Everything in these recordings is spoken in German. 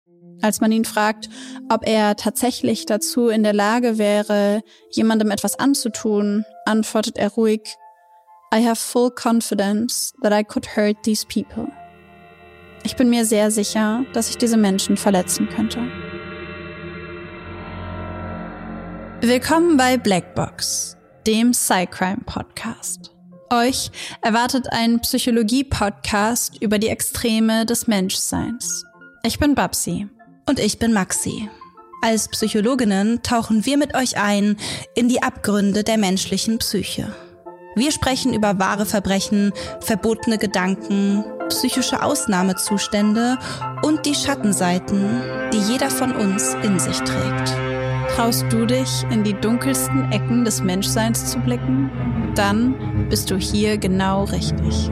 Als man ihn fragt, ob er tatsächlich dazu in der Lage wäre, jemandem etwas anzutun, antwortet er ruhig, I have full confidence that I could hurt these people. Ich bin mir sehr sicher, dass ich diese Menschen verletzen könnte. Willkommen bei Blackbox, dem Psycrime-Podcast. Euch erwartet ein Psychologie-Podcast über die Extreme des Menschseins. Ich bin Babsi. Und ich bin Maxi. Als Psychologinnen tauchen wir mit euch ein in die Abgründe der menschlichen Psyche. Wir sprechen über wahre Verbrechen, verbotene Gedanken, psychische Ausnahmezustände und die Schattenseiten, die jeder von uns in sich trägt. Traust du dich, in die dunkelsten Ecken des Menschseins zu blicken? Dann bist du hier genau richtig.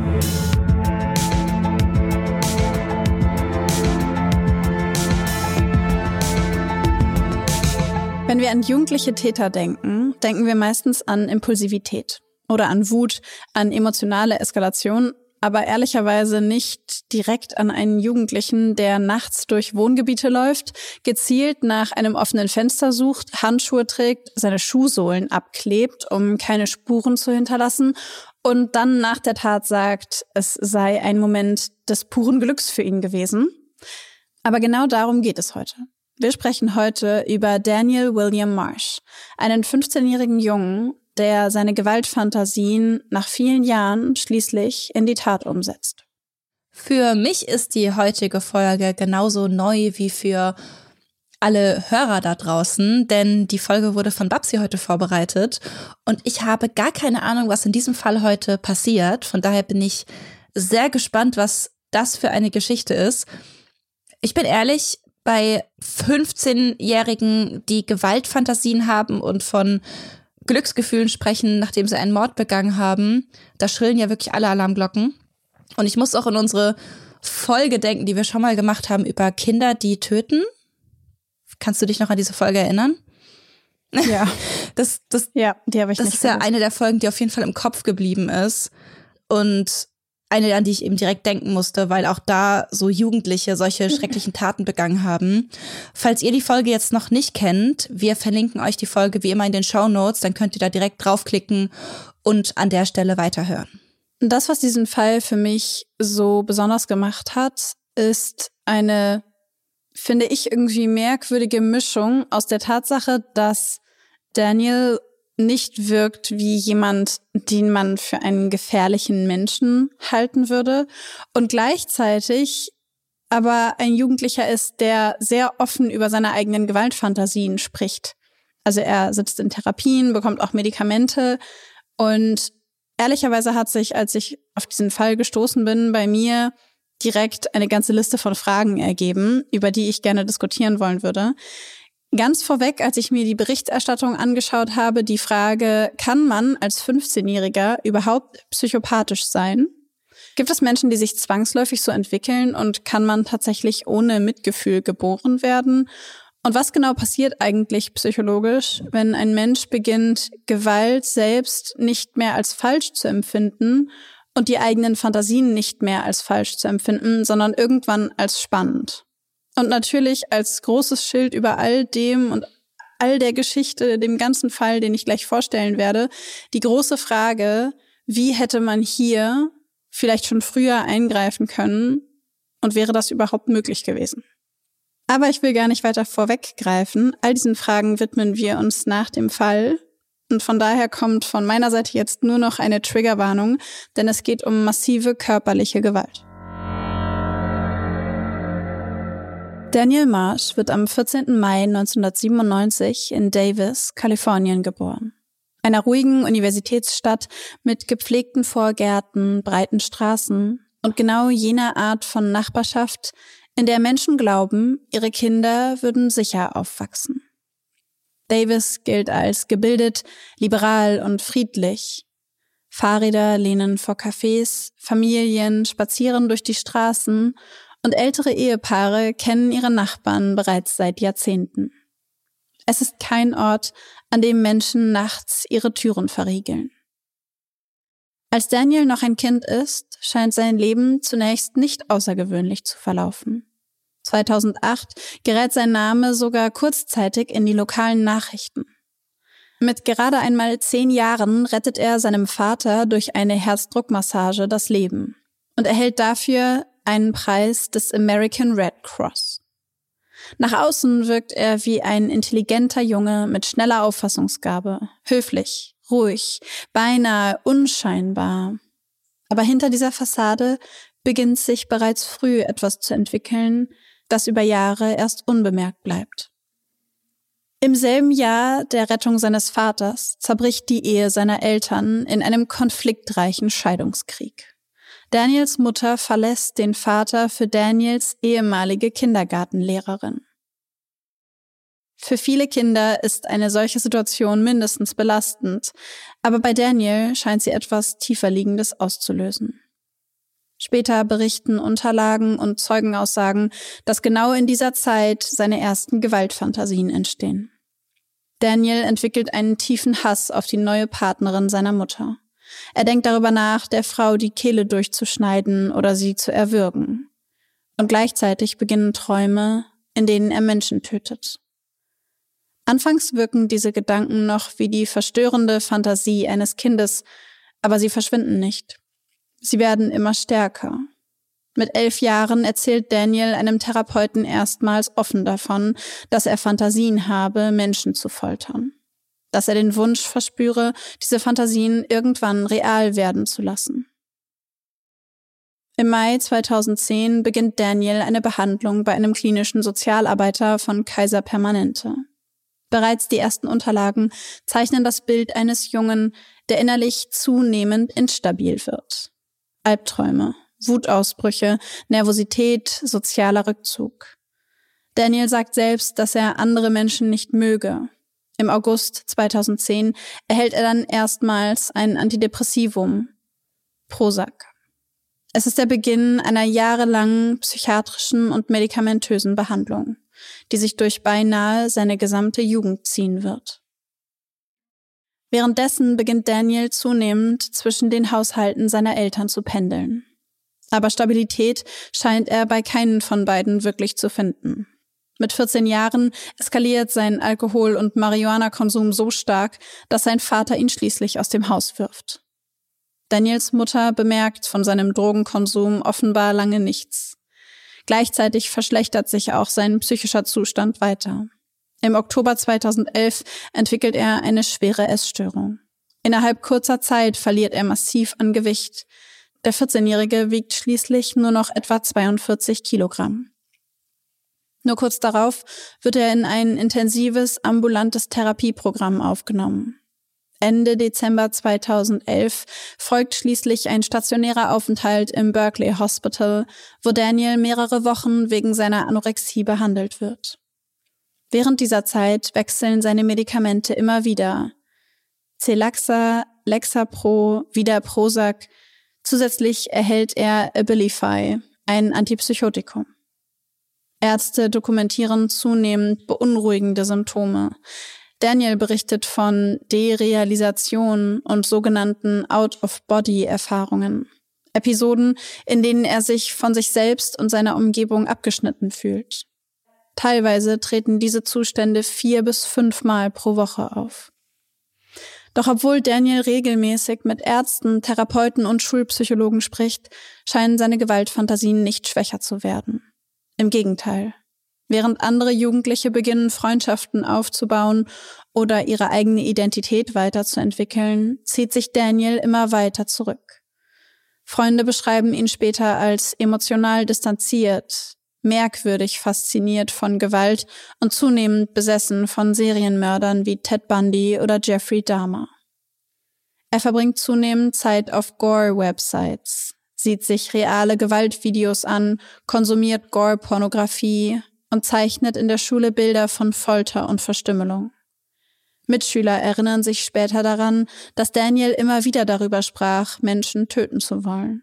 Wenn wir an jugendliche Täter denken, denken wir meistens an Impulsivität oder an Wut, an emotionale Eskalation, aber ehrlicherweise nicht direkt an einen Jugendlichen, der nachts durch Wohngebiete läuft, gezielt nach einem offenen Fenster sucht, Handschuhe trägt, seine Schuhsohlen abklebt, um keine Spuren zu hinterlassen und dann nach der Tat sagt, es sei ein Moment des puren Glücks für ihn gewesen. Aber genau darum geht es heute. Wir sprechen heute über Daniel William Marsh, einen 15-jährigen Jungen, der seine Gewaltfantasien nach vielen Jahren schließlich in die Tat umsetzt. Für mich ist die heutige Folge genauso neu wie für alle Hörer da draußen, denn die Folge wurde von Babsi heute vorbereitet und ich habe gar keine Ahnung, was in diesem Fall heute passiert. Von daher bin ich sehr gespannt, was das für eine Geschichte ist. Ich bin ehrlich, bei 15-Jährigen, die Gewaltfantasien haben und von Glücksgefühlen sprechen, nachdem sie einen Mord begangen haben, da schrillen ja wirklich alle Alarmglocken. Und ich muss auch in unsere Folge denken, die wir schon mal gemacht haben über Kinder, die töten. Kannst du dich noch an diese Folge erinnern? Ja, ja, die habe ich nicht Das ist ja vergessen. eine der Folgen, die auf jeden Fall im Kopf geblieben ist. Und eine, an die ich eben direkt denken musste, weil auch da so Jugendliche solche schrecklichen Taten begangen haben. Falls ihr die Folge jetzt noch nicht kennt, wir verlinken euch die Folge wie immer in den Shownotes, dann könnt ihr da direkt draufklicken und an der Stelle weiterhören. Das, was diesen Fall für mich so besonders gemacht hat, ist eine, finde ich, irgendwie merkwürdige Mischung aus der Tatsache, dass Daniel nicht wirkt wie jemand, den man für einen gefährlichen Menschen halten würde und gleichzeitig aber ein Jugendlicher ist, der sehr offen über seine eigenen Gewaltfantasien spricht. Also er sitzt in Therapien, bekommt auch Medikamente und ehrlicherweise hat sich, als ich auf diesen Fall gestoßen bin, bei mir direkt eine ganze Liste von Fragen ergeben, über die ich gerne diskutieren wollen würde. Ganz vorweg, als ich mir die Berichterstattung angeschaut habe, die Frage, kann man als 15-Jähriger überhaupt psychopathisch sein? Gibt es Menschen, die sich zwangsläufig so entwickeln und kann man tatsächlich ohne Mitgefühl geboren werden? Und was genau passiert eigentlich psychologisch, wenn ein Mensch beginnt, Gewalt selbst nicht mehr als falsch zu empfinden und die eigenen Fantasien nicht mehr als falsch zu empfinden, sondern irgendwann als spannend? Und natürlich als großes Schild über all dem und all der Geschichte, dem ganzen Fall, den ich gleich vorstellen werde, die große Frage, wie hätte man hier vielleicht schon früher eingreifen können und wäre das überhaupt möglich gewesen? Aber ich will gar nicht weiter vorweggreifen. All diesen Fragen widmen wir uns nach dem Fall. Und von daher kommt von meiner Seite jetzt nur noch eine Triggerwarnung, denn es geht um massive körperliche Gewalt. Daniel Marsh wird am 14. Mai 1997 in Davis, Kalifornien geboren. Einer ruhigen Universitätsstadt mit gepflegten Vorgärten, breiten Straßen und genau jener Art von Nachbarschaft, in der Menschen glauben, ihre Kinder würden sicher aufwachsen. Davis gilt als gebildet, liberal und friedlich. Fahrräder lehnen vor Cafés, Familien spazieren durch die Straßen und ältere Ehepaare kennen ihre Nachbarn bereits seit Jahrzehnten. Es ist kein Ort, an dem Menschen nachts ihre Türen verriegeln. Als Daniel noch ein Kind ist, scheint sein Leben zunächst nicht außergewöhnlich zu verlaufen. 2008 gerät sein Name sogar kurzzeitig in die lokalen Nachrichten. Mit gerade einmal 10 Jahren rettet er seinem Vater durch eine Herzdruckmassage das Leben und erhält dafür einen Preis des American Red Cross. Nach außen wirkt er wie ein intelligenter Junge mit schneller Auffassungsgabe, höflich, ruhig, beinahe unscheinbar. Aber hinter dieser Fassade beginnt sich bereits früh etwas zu entwickeln, das über Jahre erst unbemerkt bleibt. Im selben Jahr der Rettung seines Vaters zerbricht die Ehe seiner Eltern in einem konfliktreichen Scheidungskrieg. Daniels Mutter verlässt den Vater für Daniels ehemalige Kindergartenlehrerin. Für viele Kinder ist eine solche Situation mindestens belastend, aber bei Daniel scheint sie etwas Tieferliegendes auszulösen. Später berichten Unterlagen und Zeugenaussagen, dass genau in dieser Zeit seine ersten Gewaltfantasien entstehen. Daniel entwickelt einen tiefen Hass auf die neue Partnerin seiner Mutter. Er denkt darüber nach, der Frau die Kehle durchzuschneiden oder sie zu erwürgen. Und gleichzeitig beginnen Träume, in denen er Menschen tötet. Anfangs wirken diese Gedanken noch wie die verstörende Fantasie eines Kindes, aber sie verschwinden nicht. Sie werden immer stärker. Mit 11 Jahren erzählt Daniel einem Therapeuten erstmals offen davon, dass er Fantasien habe, Menschen zu foltern. Dass er den Wunsch verspüre, diese Fantasien irgendwann real werden zu lassen. Im Mai 2010 beginnt Daniel eine Behandlung bei einem klinischen Sozialarbeiter von Kaiser Permanente. Bereits die ersten Unterlagen zeichnen das Bild eines Jungen, der innerlich zunehmend instabil wird. Albträume, Wutausbrüche, Nervosität, sozialer Rückzug. Daniel sagt selbst, dass er andere Menschen nicht möge. Im August 2010 erhält er dann erstmals ein Antidepressivum, Prozac. Es ist der Beginn einer jahrelangen psychiatrischen und medikamentösen Behandlung, die sich durch beinahe seine gesamte Jugend ziehen wird. Währenddessen beginnt Daniel zunehmend zwischen den Haushalten seiner Eltern zu pendeln. Aber Stabilität scheint er bei keinen von beiden wirklich zu finden. Mit 14 Jahren eskaliert sein Alkohol- und Marihuana-Konsum so stark, dass sein Vater ihn schließlich aus dem Haus wirft. Daniels Mutter bemerkt von seinem Drogenkonsum offenbar lange nichts. Gleichzeitig verschlechtert sich auch sein psychischer Zustand weiter. Im Oktober 2011 entwickelt er eine schwere Essstörung. Innerhalb kurzer Zeit verliert er massiv an Gewicht. Der 14-Jährige wiegt schließlich nur noch etwa 42 Kilogramm. Nur kurz darauf wird er in ein intensives, ambulantes Therapieprogramm aufgenommen. Ende Dezember 2011 folgt schließlich ein stationärer Aufenthalt im Berkeley Hospital, wo Daniel mehrere Wochen wegen seiner Anorexie behandelt wird. Während dieser Zeit wechseln seine Medikamente immer wieder. Celaxa, Lexapro, wieder Prozac. Zusätzlich erhält er Abilify, ein Antipsychotikum. Ärzte dokumentieren zunehmend beunruhigende Symptome. Daniel berichtet von Derealisation und sogenannten Out-of-Body-Erfahrungen. Episoden, in denen er sich von sich selbst und seiner Umgebung abgeschnitten fühlt. Teilweise treten diese Zustände 4 bis 5 Mal pro Woche auf. Doch obwohl Daniel regelmäßig mit Ärzten, Therapeuten und Schulpsychologen spricht, scheinen seine Gewaltfantasien nicht schwächer zu werden. Im Gegenteil. Während andere Jugendliche beginnen, Freundschaften aufzubauen oder ihre eigene Identität weiterzuentwickeln, zieht sich Daniel immer weiter zurück. Freunde beschreiben ihn später als emotional distanziert, merkwürdig fasziniert von Gewalt und zunehmend besessen von Serienmördern wie Ted Bundy oder Jeffrey Dahmer. Er verbringt zunehmend Zeit auf Gore-Websites, sieht sich reale Gewaltvideos an, konsumiert Gore-Pornografie und zeichnet in der Schule Bilder von Folter und Verstümmelung. Mitschüler erinnern sich später daran, dass Daniel immer wieder darüber sprach, Menschen töten zu wollen.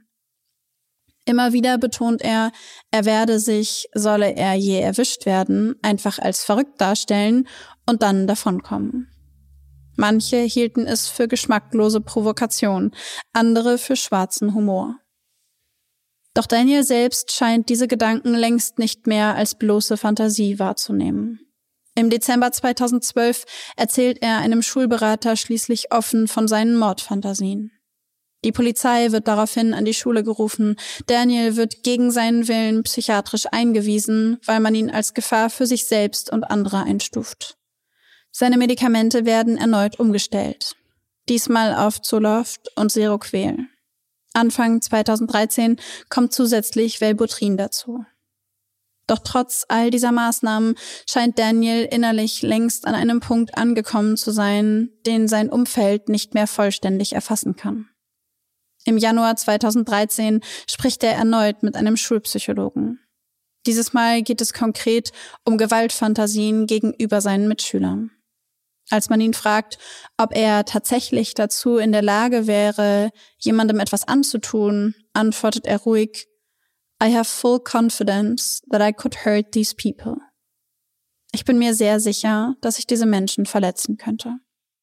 Immer wieder betont er werde sich, solle er je erwischt werden, einfach als verrückt darstellen und dann davonkommen. Manche hielten es für geschmacklose Provokation, andere für schwarzen Humor. Doch Daniel selbst scheint diese Gedanken längst nicht mehr als bloße Fantasie wahrzunehmen. Im Dezember 2012 erzählt er einem Schulberater schließlich offen von seinen Mordfantasien. Die Polizei wird daraufhin an die Schule gerufen. Daniel wird gegen seinen Willen psychiatrisch eingewiesen, weil man ihn als Gefahr für sich selbst und andere einstuft. Seine Medikamente werden erneut umgestellt. Diesmal auf Zoloft und Seroquel. Anfang 2013 kommt zusätzlich Wellbutrin dazu. Doch trotz all dieser Maßnahmen scheint Daniel innerlich längst an einem Punkt angekommen zu sein, den sein Umfeld nicht mehr vollständig erfassen kann. Im Januar 2013 spricht er erneut mit einem Schulpsychologen. Dieses Mal geht es konkret um Gewaltfantasien gegenüber seinen Mitschülern. Als man ihn fragt, ob er tatsächlich dazu in der Lage wäre, jemandem etwas anzutun, antwortet er ruhig, I have full confidence that I could hurt these people. Ich bin mir sehr sicher, dass ich diese Menschen verletzen könnte.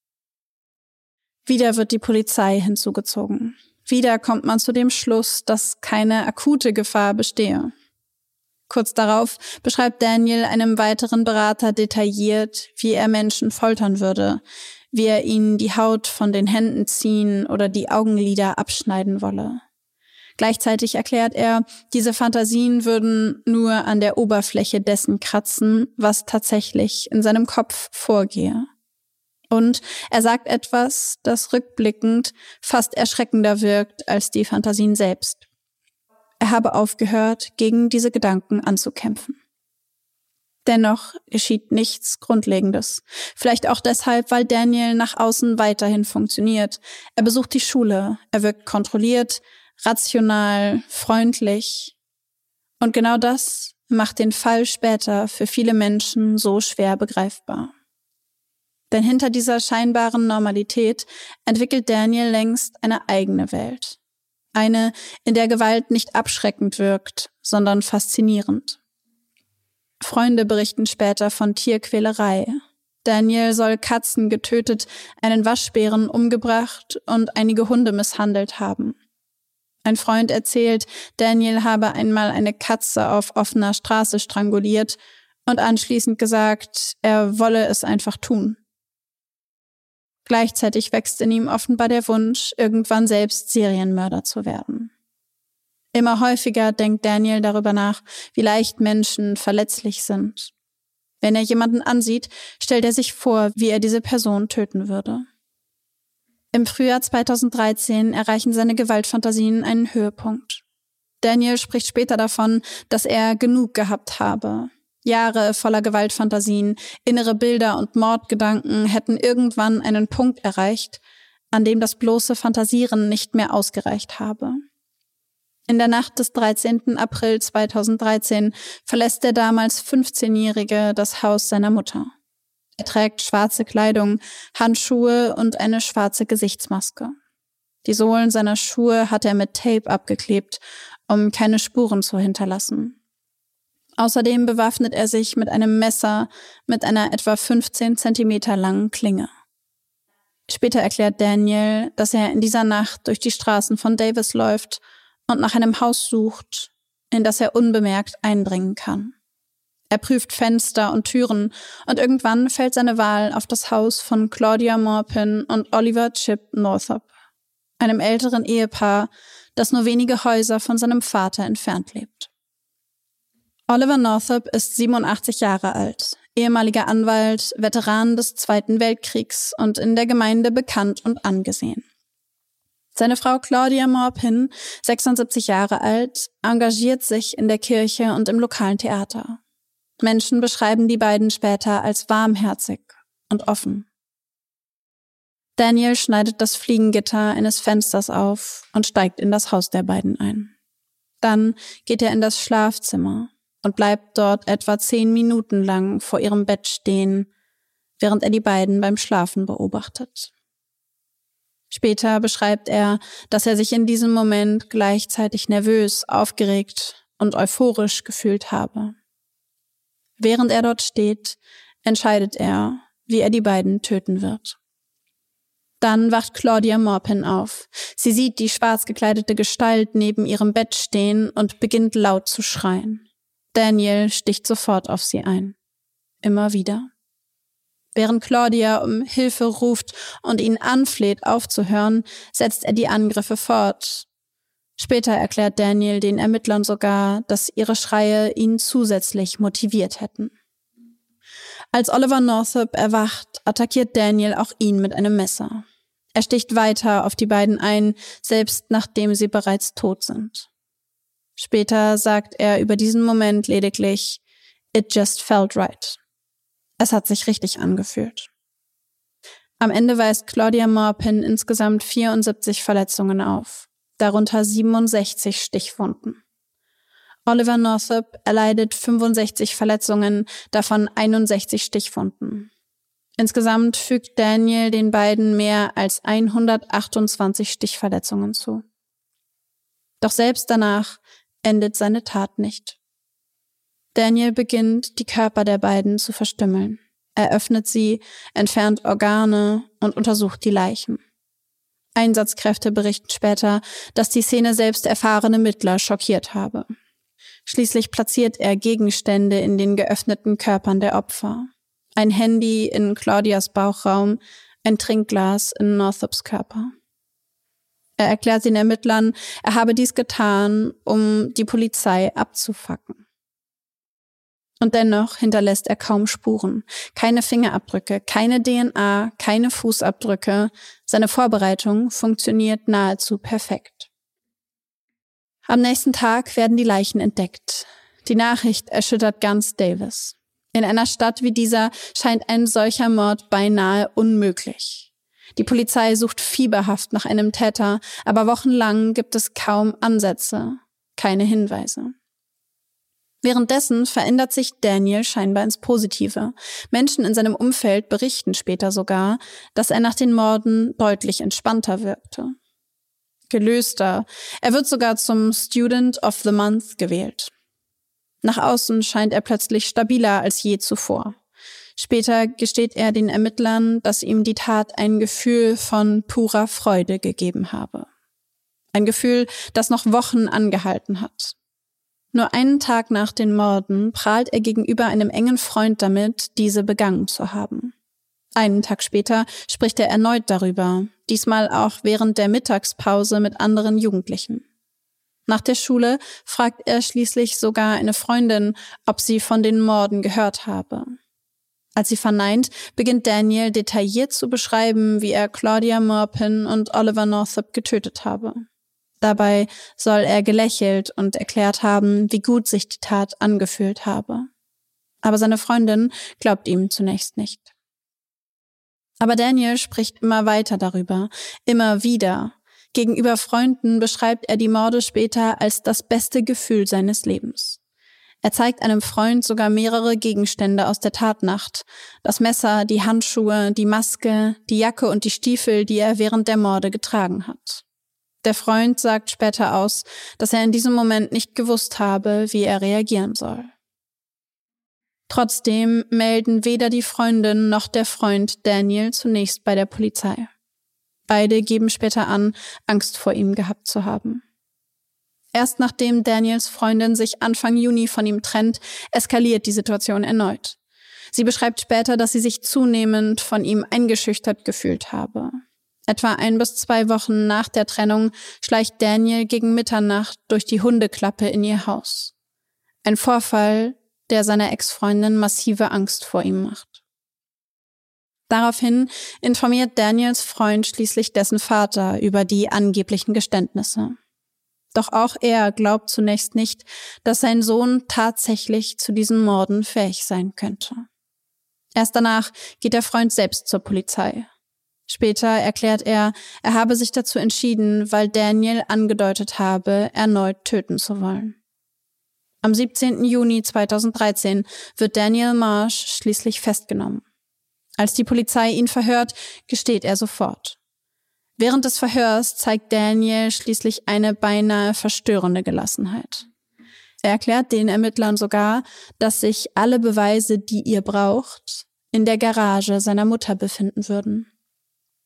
Wieder wird die Polizei hinzugezogen. Wieder kommt man zu dem Schluss, dass keine akute Gefahr bestehe. Kurz darauf beschreibt Daniel einem weiteren Berater detailliert, wie er Menschen foltern würde, wie er ihnen die Haut von den Händen ziehen oder die Augenlider abschneiden wolle. Gleichzeitig erklärt er, diese Fantasien würden nur an der Oberfläche dessen kratzen, was tatsächlich in seinem Kopf vorgehe. Und er sagt etwas, das rückblickend fast erschreckender wirkt als die Fantasien selbst. Er habe aufgehört, gegen diese Gedanken anzukämpfen. Dennoch geschieht nichts Grundlegendes. Vielleicht auch deshalb, weil Daniel nach außen weiterhin funktioniert. Er besucht die Schule, er wirkt kontrolliert, rational, freundlich. Und genau das macht den Fall später für viele Menschen so schwer begreifbar. Denn hinter dieser scheinbaren Normalität entwickelt Daniel längst eine eigene Welt. Eine, in der Gewalt nicht abschreckend wirkt, sondern faszinierend. Freunde berichten später von Tierquälerei. Daniel soll Katzen getötet, einen Waschbären umgebracht und einige Hunde misshandelt haben. Ein Freund erzählt, Daniel habe einmal eine Katze auf offener Straße stranguliert und anschließend gesagt, er wolle es einfach tun. Gleichzeitig wächst in ihm offenbar der Wunsch, irgendwann selbst Serienmörder zu werden. Immer häufiger denkt Daniel darüber nach, wie leicht Menschen verletzlich sind. Wenn er jemanden ansieht, stellt er sich vor, wie er diese Person töten würde. Im Frühjahr 2013 erreichen seine Gewaltfantasien einen Höhepunkt. Daniel spricht später davon, dass er genug gehabt habe. Jahre voller Gewaltfantasien, innere Bilder und Mordgedanken hätten irgendwann einen Punkt erreicht, an dem das bloße Fantasieren nicht mehr ausgereicht habe. In der Nacht des 13. April 2013 verlässt der damals 15-Jährige das Haus seiner Mutter. Er trägt schwarze Kleidung, Handschuhe und eine schwarze Gesichtsmaske. Die Sohlen seiner Schuhe hat er mit Tape abgeklebt, um keine Spuren zu hinterlassen. Außerdem bewaffnet er sich mit einem Messer mit einer etwa 15 Zentimeter langen Klinge. Später erklärt Daniel, dass er in dieser Nacht durch die Straßen von Davis läuft und nach einem Haus sucht, in das er unbemerkt eindringen kann. Er prüft Fenster und Türen und irgendwann fällt seine Wahl auf das Haus von Claudia Maupin und Oliver Chip Northup, einem älteren Ehepaar, das nur wenige Häuser von seinem Vater entfernt lebt. Oliver Northup ist 87 Jahre alt, ehemaliger Anwalt, Veteran des Zweiten Weltkriegs und in der Gemeinde bekannt und angesehen. Seine Frau Claudia Maupin, 76 Jahre alt, engagiert sich in der Kirche und im lokalen Theater. Menschen beschreiben die beiden später als warmherzig und offen. Daniel schneidet das Fliegengitter eines Fensters auf und steigt in das Haus der beiden ein. Dann geht er in das Schlafzimmer und bleibt dort etwa 10 Minuten lang vor ihrem Bett stehen, während er die beiden beim Schlafen beobachtet. Später beschreibt er, dass er sich in diesem Moment gleichzeitig nervös, aufgeregt und euphorisch gefühlt habe. Während er dort steht, entscheidet er, wie er die beiden töten wird. Dann wacht Claudia Maupin auf. Sie sieht die schwarz gekleidete Gestalt neben ihrem Bett stehen und beginnt laut zu schreien. Daniel sticht sofort auf sie ein. Immer wieder. Während Claudia um Hilfe ruft und ihn anfleht, aufzuhören, setzt er die Angriffe fort. Später erklärt Daniel den Ermittlern sogar, dass ihre Schreie ihn zusätzlich motiviert hätten. Als Oliver Northup erwacht, attackiert Daniel auch ihn mit einem Messer. Er sticht weiter auf die beiden ein, selbst nachdem sie bereits tot sind. Später sagt er über diesen Moment lediglich, "It just felt right." Es hat sich richtig angefühlt. Am Ende weist Claudia Maupin insgesamt 74 Verletzungen auf, darunter 67 Stichwunden. Oliver Northup erleidet 65 Verletzungen, davon 61 Stichwunden. Insgesamt fügt Daniel den beiden mehr als 128 Stichverletzungen zu. Doch selbst danach endet seine Tat nicht. Daniel beginnt, die Körper der beiden zu verstümmeln. Er öffnet sie, entfernt Organe und untersucht die Leichen. Einsatzkräfte berichten später, dass die Szene selbst erfahrene Mittler schockiert habe. Schließlich platziert er Gegenstände in den geöffneten Körpern der Opfer. Ein Handy in Claudias Bauchraum, ein Trinkglas in Northups Körper. Er erklärt den Ermittlern, er habe dies getan, um die Polizei abzufacken. Und dennoch hinterlässt er kaum Spuren. Keine Fingerabdrücke, keine DNA, keine Fußabdrücke. Seine Vorbereitung funktioniert nahezu perfekt. Am nächsten Tag werden die Leichen entdeckt. Die Nachricht erschüttert ganz Davis. In einer Stadt wie dieser scheint ein solcher Mord beinahe unmöglich. Die Polizei sucht fieberhaft nach einem Täter, aber wochenlang gibt es kaum Ansätze, keine Hinweise. Währenddessen verändert sich Daniel scheinbar ins Positive. Menschen in seinem Umfeld berichten später sogar, dass er nach den Morden deutlich entspannter wirkte. Gelöster. Er wird sogar zum Student of the Month gewählt. Nach außen scheint er plötzlich stabiler als je zuvor. Später gesteht er den Ermittlern, dass ihm die Tat ein Gefühl von purer Freude gegeben habe. Ein Gefühl, das noch Wochen angehalten hat. Nur einen Tag nach den Morden prahlt er gegenüber einem engen Freund damit, diese begangen zu haben. Einen Tag später spricht er erneut darüber, diesmal auch während der Mittagspause mit anderen Jugendlichen. Nach der Schule fragt er schließlich sogar eine Freundin, ob sie von den Morden gehört habe. Als sie verneint, beginnt Daniel detailliert zu beschreiben, wie er Claudia Maupin und Oliver Northup getötet habe. Dabei soll er gelächelt und erklärt haben, wie gut sich die Tat angefühlt habe. Aber seine Freundin glaubt ihm zunächst nicht. Aber Daniel spricht immer weiter darüber, immer wieder. Gegenüber Freunden beschreibt er die Morde später als das beste Gefühl seines Lebens. Er zeigt einem Freund sogar mehrere Gegenstände aus der Tatnacht. Das Messer, die Handschuhe, die Maske, die Jacke und die Stiefel, die er während der Morde getragen hat. Der Freund sagt später aus, dass er in diesem Moment nicht gewusst habe, wie er reagieren soll. Trotzdem melden weder die Freundin noch der Freund Daniel zunächst bei der Polizei. Beide geben später an, Angst vor ihm gehabt zu haben. Erst nachdem Daniels Freundin sich Anfang Juni von ihm trennt, eskaliert die Situation erneut. Sie beschreibt später, dass sie sich zunehmend von ihm eingeschüchtert gefühlt habe. Etwa 1 bis 2 Wochen nach der Trennung schleicht Daniel gegen Mitternacht durch die Hundeklappe in ihr Haus. Ein Vorfall, der seiner Ex-Freundin massive Angst vor ihm macht. Daraufhin informiert Daniels Freund schließlich dessen Vater über die angeblichen Geständnisse. Doch auch er glaubt zunächst nicht, dass sein Sohn tatsächlich zu diesen Morden fähig sein könnte. Erst danach geht der Freund selbst zur Polizei. Später erklärt er, er habe sich dazu entschieden, weil Daniel angedeutet habe, erneut töten zu wollen. Am 17. Juni 2013 wird Daniel Marsh schließlich festgenommen. Als die Polizei ihn verhört, gesteht er sofort. Während des Verhörs zeigt Daniel schließlich eine beinahe verstörende Gelassenheit. Er erklärt den Ermittlern sogar, dass sich alle Beweise, die ihr braucht, in der Garage seiner Mutter befinden würden.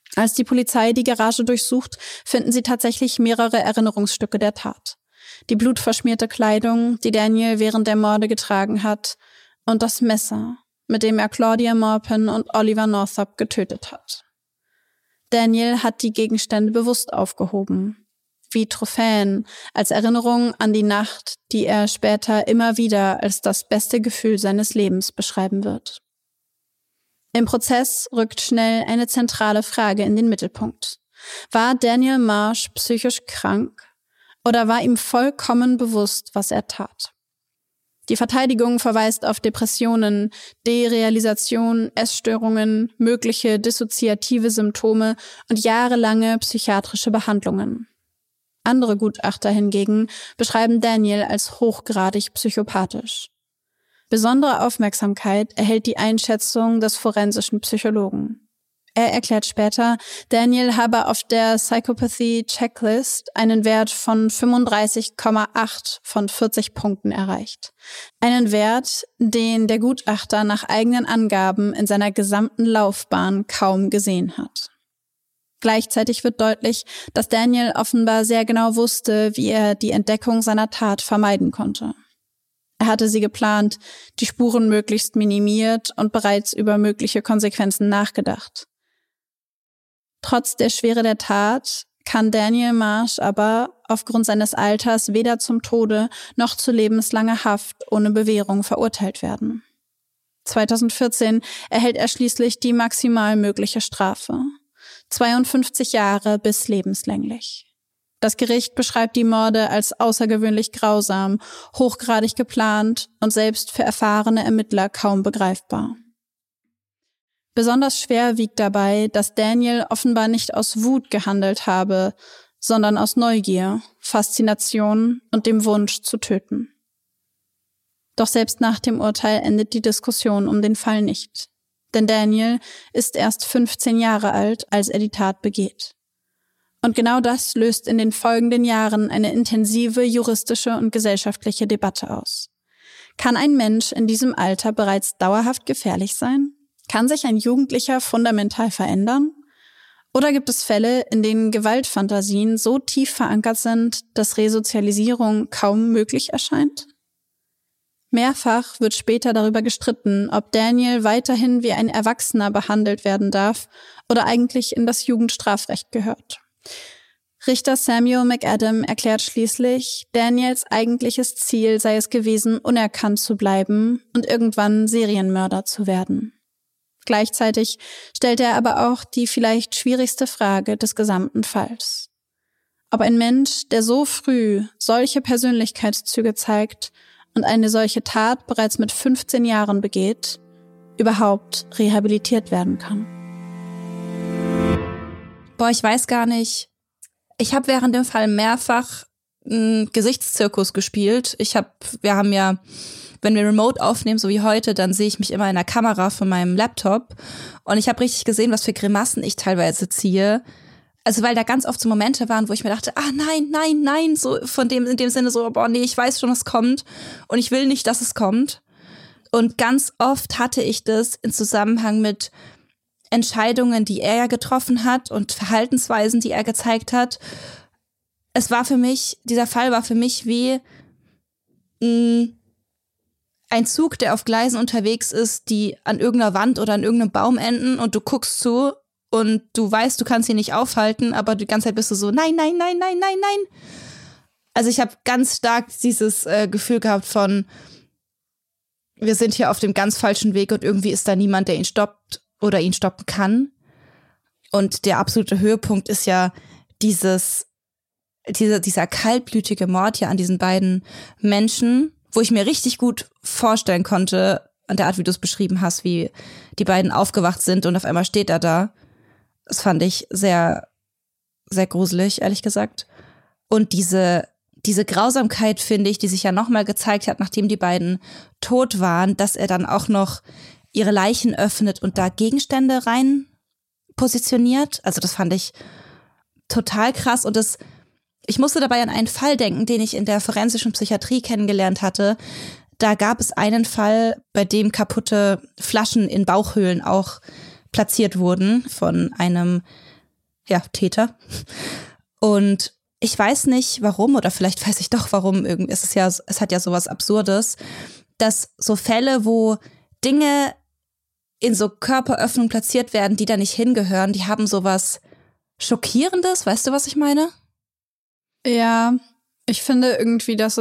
Als die Polizei die Garage durchsucht, finden sie tatsächlich mehrere Erinnerungsstücke der Tat. Die blutverschmierte Kleidung, die Daniel während der Morde getragen hat, und das Messer, mit dem er Claudia Maupin und Oliver Northup getötet hat. Daniel hat die Gegenstände bewusst aufgehoben, wie Trophäen, als Erinnerung an die Nacht, die er später immer wieder als das beste Gefühl seines Lebens beschreiben wird. Im Prozess rückt schnell eine zentrale Frage in den Mittelpunkt. War Daniel Marsh psychisch krank oder war ihm vollkommen bewusst, was er tat? Die Verteidigung verweist auf Depressionen, Derealisation, Essstörungen, mögliche dissoziative Symptome und jahrelange psychiatrische Behandlungen. Andere Gutachter hingegen beschreiben Daniel als hochgradig psychopathisch. Besondere Aufmerksamkeit erhält die Einschätzung des forensischen Psychologen. Er erklärt später, Daniel habe auf der Psychopathy Checklist einen Wert von 35,8 von 40 Punkten erreicht. Einen Wert, den der Gutachter nach eigenen Angaben in seiner gesamten Laufbahn kaum gesehen hat. Gleichzeitig wird deutlich, dass Daniel offenbar sehr genau wusste, wie er die Entdeckung seiner Tat vermeiden konnte. Er hatte sie geplant, die Spuren möglichst minimiert und bereits über mögliche Konsequenzen nachgedacht. Trotz der Schwere der Tat kann Daniel Marsh aber aufgrund seines Alters weder zum Tode noch zu lebenslanger Haft ohne Bewährung verurteilt werden. 2014 erhält er schließlich die maximal mögliche Strafe: 52 Jahre bis lebenslänglich. Das Gericht beschreibt die Morde als außergewöhnlich grausam, hochgradig geplant und selbst für erfahrene Ermittler kaum begreifbar. Besonders schwer wiegt dabei, dass Daniel offenbar nicht aus Wut gehandelt habe, sondern aus Neugier, Faszination und dem Wunsch zu töten. Doch selbst nach dem Urteil endet die Diskussion um den Fall nicht. Denn Daniel ist erst 15 Jahre alt, als er die Tat begeht. Und genau das löst in den folgenden Jahren eine intensive juristische und gesellschaftliche Debatte aus. Kann ein Mensch in diesem Alter bereits dauerhaft gefährlich sein? Kann sich ein Jugendlicher fundamental verändern? Oder gibt es Fälle, in denen Gewaltfantasien so tief verankert sind, dass Resozialisierung kaum möglich erscheint? Mehrfach wird später darüber gestritten, ob Daniel weiterhin wie ein Erwachsener behandelt werden darf oder eigentlich in das Jugendstrafrecht gehört. Richter Samuel McAdam erklärt schließlich, Daniels eigentliches Ziel sei es gewesen, unerkannt zu bleiben und irgendwann Serienmörder zu werden. Gleichzeitig stellt er aber auch die vielleicht schwierigste Frage des gesamten Falls: Ob ein Mensch, der so früh solche Persönlichkeitszüge zeigt und eine solche Tat bereits mit 15 Jahren begeht, überhaupt rehabilitiert werden kann. Boah, ich weiß gar nicht. Ich habe während dem Fall mehrfach einen Gesichtszirkus gespielt. Wir haben ja, wenn wir remote aufnehmen, so wie heute, dann sehe ich mich immer in der Kamera von meinem Laptop. Und ich habe richtig gesehen, was für Grimassen ich teilweise ziehe. Also weil da ganz oft so Momente waren, wo ich mir dachte, nein, so in dem Sinne so, boah, nee, ich weiß schon, was kommt und ich will nicht, dass es kommt. Und ganz oft hatte ich das in Zusammenhang mit Entscheidungen, die er ja getroffen hat und Verhaltensweisen, die er gezeigt hat. Dieser Fall war für mich wie ein Zug, der auf Gleisen unterwegs ist, die an irgendeiner Wand oder an irgendeinem Baum enden und du guckst zu und du weißt, du kannst ihn nicht aufhalten, aber die ganze Zeit bist du so, nein. Also ich habe ganz stark dieses Gefühl gehabt von, wir sind hier auf dem ganz falschen Weg und irgendwie ist da niemand, der ihn stoppt oder ihn stoppen kann. Und der absolute Höhepunkt ist ja dieser kaltblütige Mord ja an diesen beiden Menschen, wo ich mir richtig gut vorstellen konnte, an der Art, wie du es beschrieben hast, wie die beiden aufgewacht sind und auf einmal steht er da. Das fand ich sehr, sehr gruselig, ehrlich gesagt. Und diese Grausamkeit, finde ich, die sich ja nochmal gezeigt hat, nachdem die beiden tot waren, dass er dann auch noch ihre Leichen öffnet und da Gegenstände rein positioniert. Also das fand ich total krass. Und ich musste dabei an einen Fall denken, den ich in der forensischen Psychiatrie kennengelernt hatte. Da gab es einen Fall, bei dem kaputte Flaschen in Bauchhöhlen auch platziert wurden von einem Täter. Und ich weiß nicht, warum, oder vielleicht weiß ich doch, warum. Es hat ja sowas Absurdes, dass so Fälle, wo Dinge in so Körperöffnungen platziert werden, die da nicht hingehören, die haben sowas Schockierendes. Weißt du, was ich meine? Ja, ich finde irgendwie, dass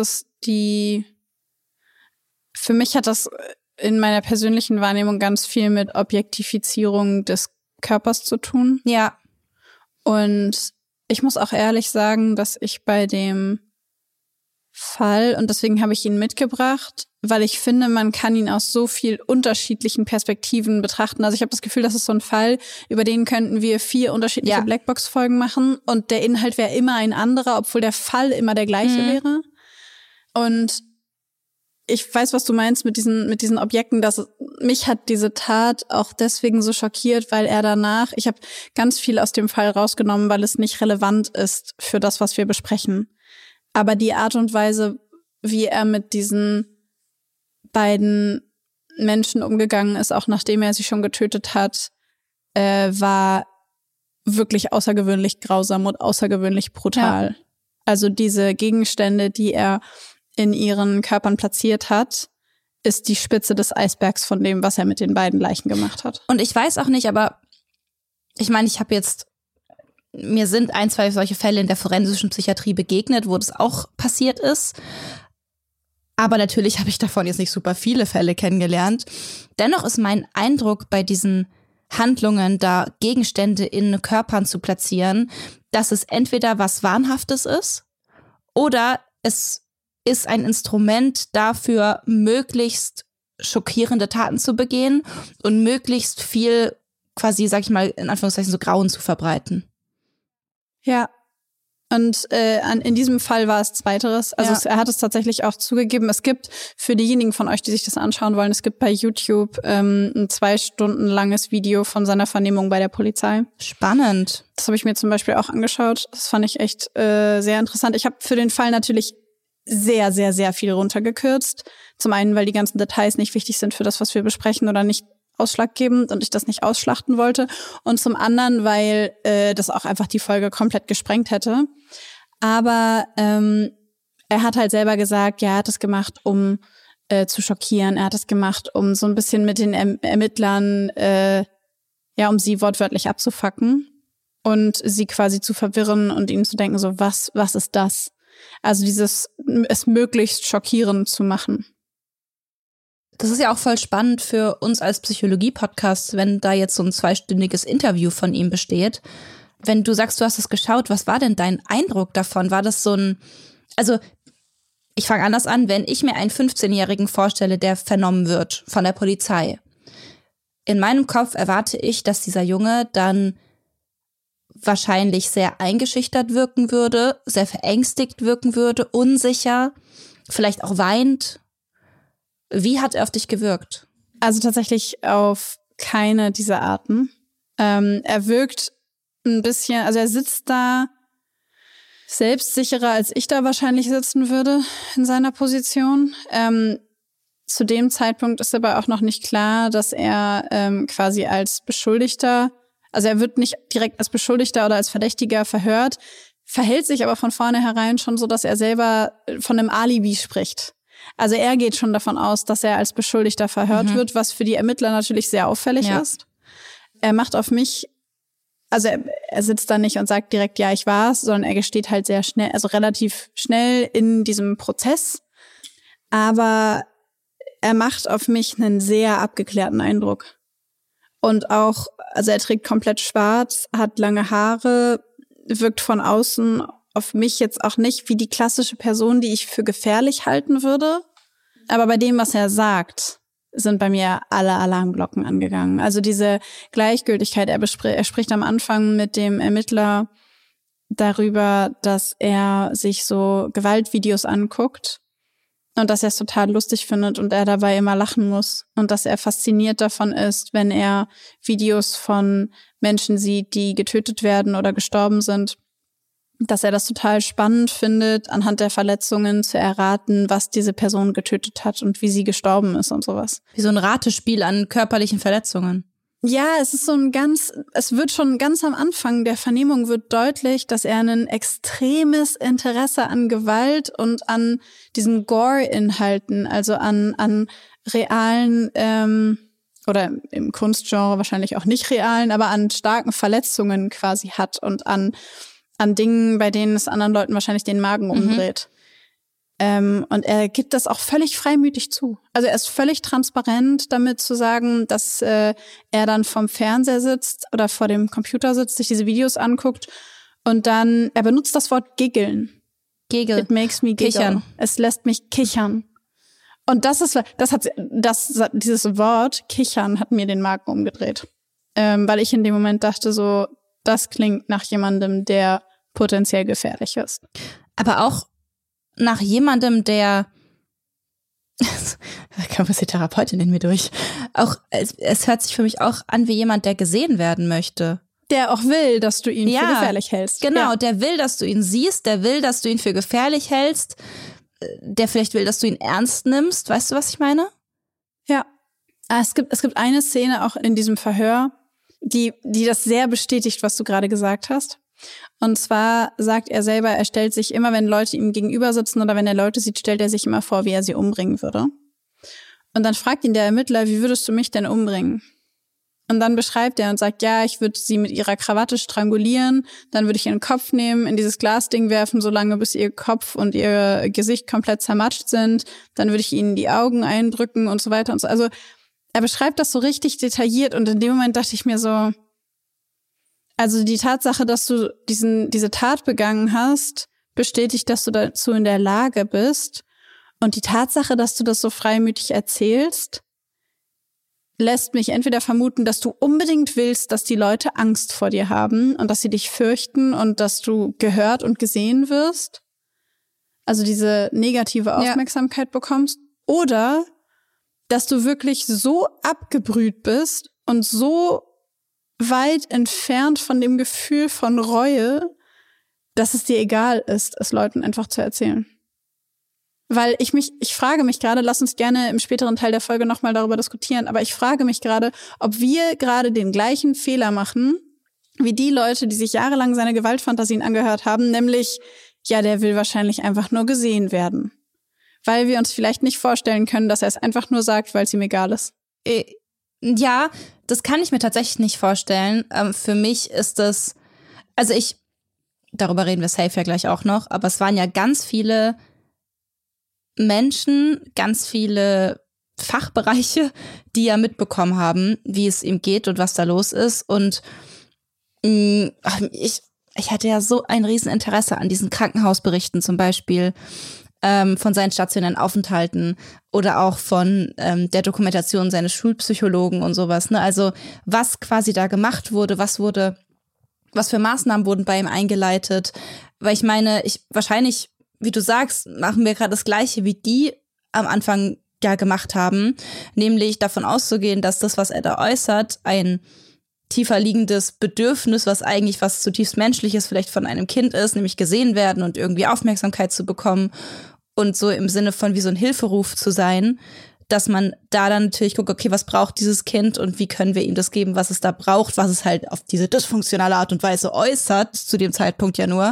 für mich hat das in meiner persönlichen Wahrnehmung ganz viel mit Objektifizierung des Körpers zu tun. Ja. Und ich muss auch ehrlich sagen, dass ich bei dem Fall, und deswegen habe ich ihn mitgebracht, weil ich finde, man kann ihn aus so viel unterschiedlichen Perspektiven betrachten. Also ich habe das Gefühl, das ist so ein Fall, über den könnten wir 4 unterschiedliche Blackbox-Folgen machen und der Inhalt wäre immer ein anderer, obwohl der Fall immer der gleiche wäre. Und ich weiß, was du meinst mit diesen Objekten, mich hat diese Tat auch deswegen so schockiert, weil ich habe ganz viel aus dem Fall rausgenommen, weil es nicht relevant ist für das, was wir besprechen. Aber die Art und Weise, wie er mit diesen beiden Menschen umgegangen ist, auch nachdem er sie schon getötet hat, war wirklich außergewöhnlich grausam und außergewöhnlich brutal. Ja. Also diese Gegenstände, die er in ihren Körpern platziert hat, ist die Spitze des Eisbergs von dem, was er mit den beiden Leichen gemacht hat. Und ich weiß auch nicht, aber ich meine, mir sind 1, 2 solche Fälle in der forensischen Psychiatrie begegnet, wo das auch passiert ist. Aber natürlich habe ich davon jetzt nicht super viele Fälle kennengelernt. Dennoch ist mein Eindruck bei diesen Handlungen, da Gegenstände in Körpern zu platzieren, dass es entweder was Wahnhaftes ist oder es ist ein Instrument dafür, möglichst schockierende Taten zu begehen und möglichst viel quasi, sag ich mal, in Anführungszeichen so Grauen zu verbreiten. Ja, und in diesem Fall war es Zweiteres. Also er hat es tatsächlich auch zugegeben. Es gibt für diejenigen von euch, die sich das anschauen wollen, es gibt bei YouTube ein 2 Stunden langes Video von seiner Vernehmung bei der Polizei. Spannend. Das habe ich mir zum Beispiel auch angeschaut. Das fand ich echt sehr interessant. Ich habe für den Fall natürlich sehr, sehr, sehr viel runtergekürzt. Zum einen, weil die ganzen Details nicht wichtig sind für das, was wir besprechen oder nicht ausschlaggebend und ich das nicht ausschlachten wollte. Und zum anderen, weil das auch einfach die Folge komplett gesprengt hätte. Aber er hat halt selber gesagt, ja, er hat es gemacht, um zu schockieren. Er hat es gemacht, um so ein bisschen mit den Ermittlern, um sie wortwörtlich abzufacken und sie quasi zu verwirren und ihnen zu denken, so, was ist das? Also es möglichst schockierend zu machen. Das ist ja auch voll spannend für uns als Psychologie-Podcast, wenn da jetzt so ein 2-stündiges Interview von ihm besteht. Wenn du sagst, du hast es geschaut, was war denn dein Eindruck davon? War das also ich fange anders an, wenn ich mir einen 15-Jährigen vorstelle, der vernommen wird von der Polizei. In meinem Kopf erwarte ich, dass dieser Junge dann wahrscheinlich sehr eingeschüchtert wirken würde, sehr verängstigt wirken würde, unsicher, vielleicht auch weint. Wie hat er auf dich gewirkt? Also tatsächlich auf keine dieser Arten. Er wirkt ein bisschen, also er sitzt da selbstsicherer, als ich da wahrscheinlich sitzen würde in seiner Position. Zu dem Zeitpunkt ist aber auch noch nicht klar, dass er quasi als Beschuldigter, also er wird nicht direkt als Beschuldigter oder als Verdächtiger verhört, verhält sich aber von vornherein schon so, dass er selber von einem Alibi spricht. Also er geht schon davon aus, dass er als Beschuldigter verhört wird, was für die Ermittler natürlich sehr auffällig ist. Er macht auf mich, also er sitzt da nicht und sagt direkt, ja, ich war's, sondern er gesteht halt sehr schnell, also relativ schnell in diesem Prozess. Aber er macht auf mich einen sehr abgeklärten Eindruck. Und auch, also er trägt komplett schwarz, hat lange Haare, wirkt von außen auf mich jetzt auch nicht wie die klassische Person, die ich für gefährlich halten würde. Aber bei dem, was er sagt, sind bei mir alle Alarmglocken angegangen. Also diese Gleichgültigkeit, er spricht am Anfang mit dem Ermittler darüber, dass er sich so Gewaltvideos anguckt und dass er es total lustig findet und er dabei immer lachen muss und dass er fasziniert davon ist, wenn er Videos von Menschen sieht, die getötet werden oder gestorben sind, dass er das total spannend findet, anhand der Verletzungen zu erraten, was diese Person getötet hat und wie sie gestorben ist und sowas. Wie so ein Ratespiel an körperlichen Verletzungen. Ja, es wird schon ganz am Anfang der Vernehmung wird deutlich, dass er ein extremes Interesse an Gewalt und an diesen Gore-Inhalten, also an realen, oder im Kunstgenre wahrscheinlich auch nicht realen, aber an starken Verletzungen quasi hat und an Dingen, bei denen es anderen Leuten wahrscheinlich den Magen umdreht. Und er gibt das auch völlig freimütig zu. Also er ist völlig transparent damit zu sagen, dass er dann vom Fernseher sitzt oder vor dem Computer sitzt, sich diese Videos anguckt und dann, er benutzt das Wort giggeln. Giggle. It makes me giggle. Kichern. Es lässt mich kichern. Und dieses Wort kichern hat mir den Magen umgedreht. Weil ich in dem Moment dachte so, das klingt nach jemandem, der potenziell gefährlich ist. Aber auch nach jemandem, der da kam was die Therapeutin in mir durch. Auch es hört sich für mich auch an wie jemand, der gesehen werden möchte. Der auch will, dass du ihn für gefährlich hältst. Genau, ja. Der will, dass du ihn siehst, der will, dass du ihn für gefährlich hältst, der vielleicht will, dass du ihn ernst nimmst. Weißt du, was ich meine? Ja. Es gibt eine Szene auch in diesem Verhör, die das sehr bestätigt, was du gerade gesagt hast. Und zwar sagt er selber, er stellt sich immer, wenn Leute ihm gegenüber sitzen oder wenn er Leute sieht, stellt er sich immer vor, wie er sie umbringen würde. Und dann fragt ihn der Ermittler, wie würdest du mich denn umbringen? Und dann beschreibt er und sagt, ja, ich würde sie mit ihrer Krawatte strangulieren, dann würde ich ihren Kopf nehmen, in dieses Glasding werfen, solange bis ihr Kopf und ihr Gesicht komplett zermatscht sind, dann würde ich ihnen die Augen eindrücken und so weiter und so. Also er beschreibt das so richtig detailliert und in dem Moment dachte ich mir so, also die Tatsache, dass du diese Tat begangen hast, bestätigt, dass du dazu in der Lage bist. Und die Tatsache, dass du das so freimütig erzählst, lässt mich entweder vermuten, dass du unbedingt willst, dass die Leute Angst vor dir haben und dass sie dich fürchten und dass du gehört und gesehen wirst. Also diese negative Aufmerksamkeit bekommst. Oder dass du wirklich so abgebrüht bist und so weit entfernt von dem Gefühl von Reue, dass es dir egal ist, es Leuten einfach zu erzählen. Weil ich frage mich gerade, lass uns gerne im späteren Teil der Folge nochmal darüber diskutieren, aber ich frage mich gerade, ob wir gerade den gleichen Fehler machen, wie die Leute, die sich jahrelang seine Gewaltfantasien angehört haben, nämlich, ja, der will wahrscheinlich einfach nur gesehen werden. Weil wir uns vielleicht nicht vorstellen können, dass er es einfach nur sagt, weil es ihm egal ist. Ja, das kann ich mir tatsächlich nicht vorstellen. Für mich ist das, also darüber reden wir safe ja gleich auch noch, aber es waren ja ganz viele Menschen, ganz viele Fachbereiche, die ja mitbekommen haben, wie es ihm geht und was da los ist. Und ich hatte ja so ein Rieseninteresse an diesen Krankenhausberichten zum Beispiel, von seinen stationären Aufenthalten oder auch von der Dokumentation seines Schulpsychologen und sowas. Ne? Also was quasi da gemacht wurde, was für Maßnahmen wurden bei ihm eingeleitet. Weil ich meine, wahrscheinlich, wie du sagst, machen wir gerade das Gleiche, wie die am Anfang ja gemacht haben, nämlich davon auszugehen, dass das, was er da äußert, ein tiefer liegendes Bedürfnis, was eigentlich was zutiefst Menschliches vielleicht von einem Kind ist, nämlich gesehen werden und irgendwie Aufmerksamkeit zu bekommen und so im Sinne von wie so ein Hilferuf zu sein, dass man da dann natürlich guckt, okay, was braucht dieses Kind und wie können wir ihm das geben, was es da braucht, was es halt auf diese dysfunktionale Art und Weise äußert, zu dem Zeitpunkt ja nur.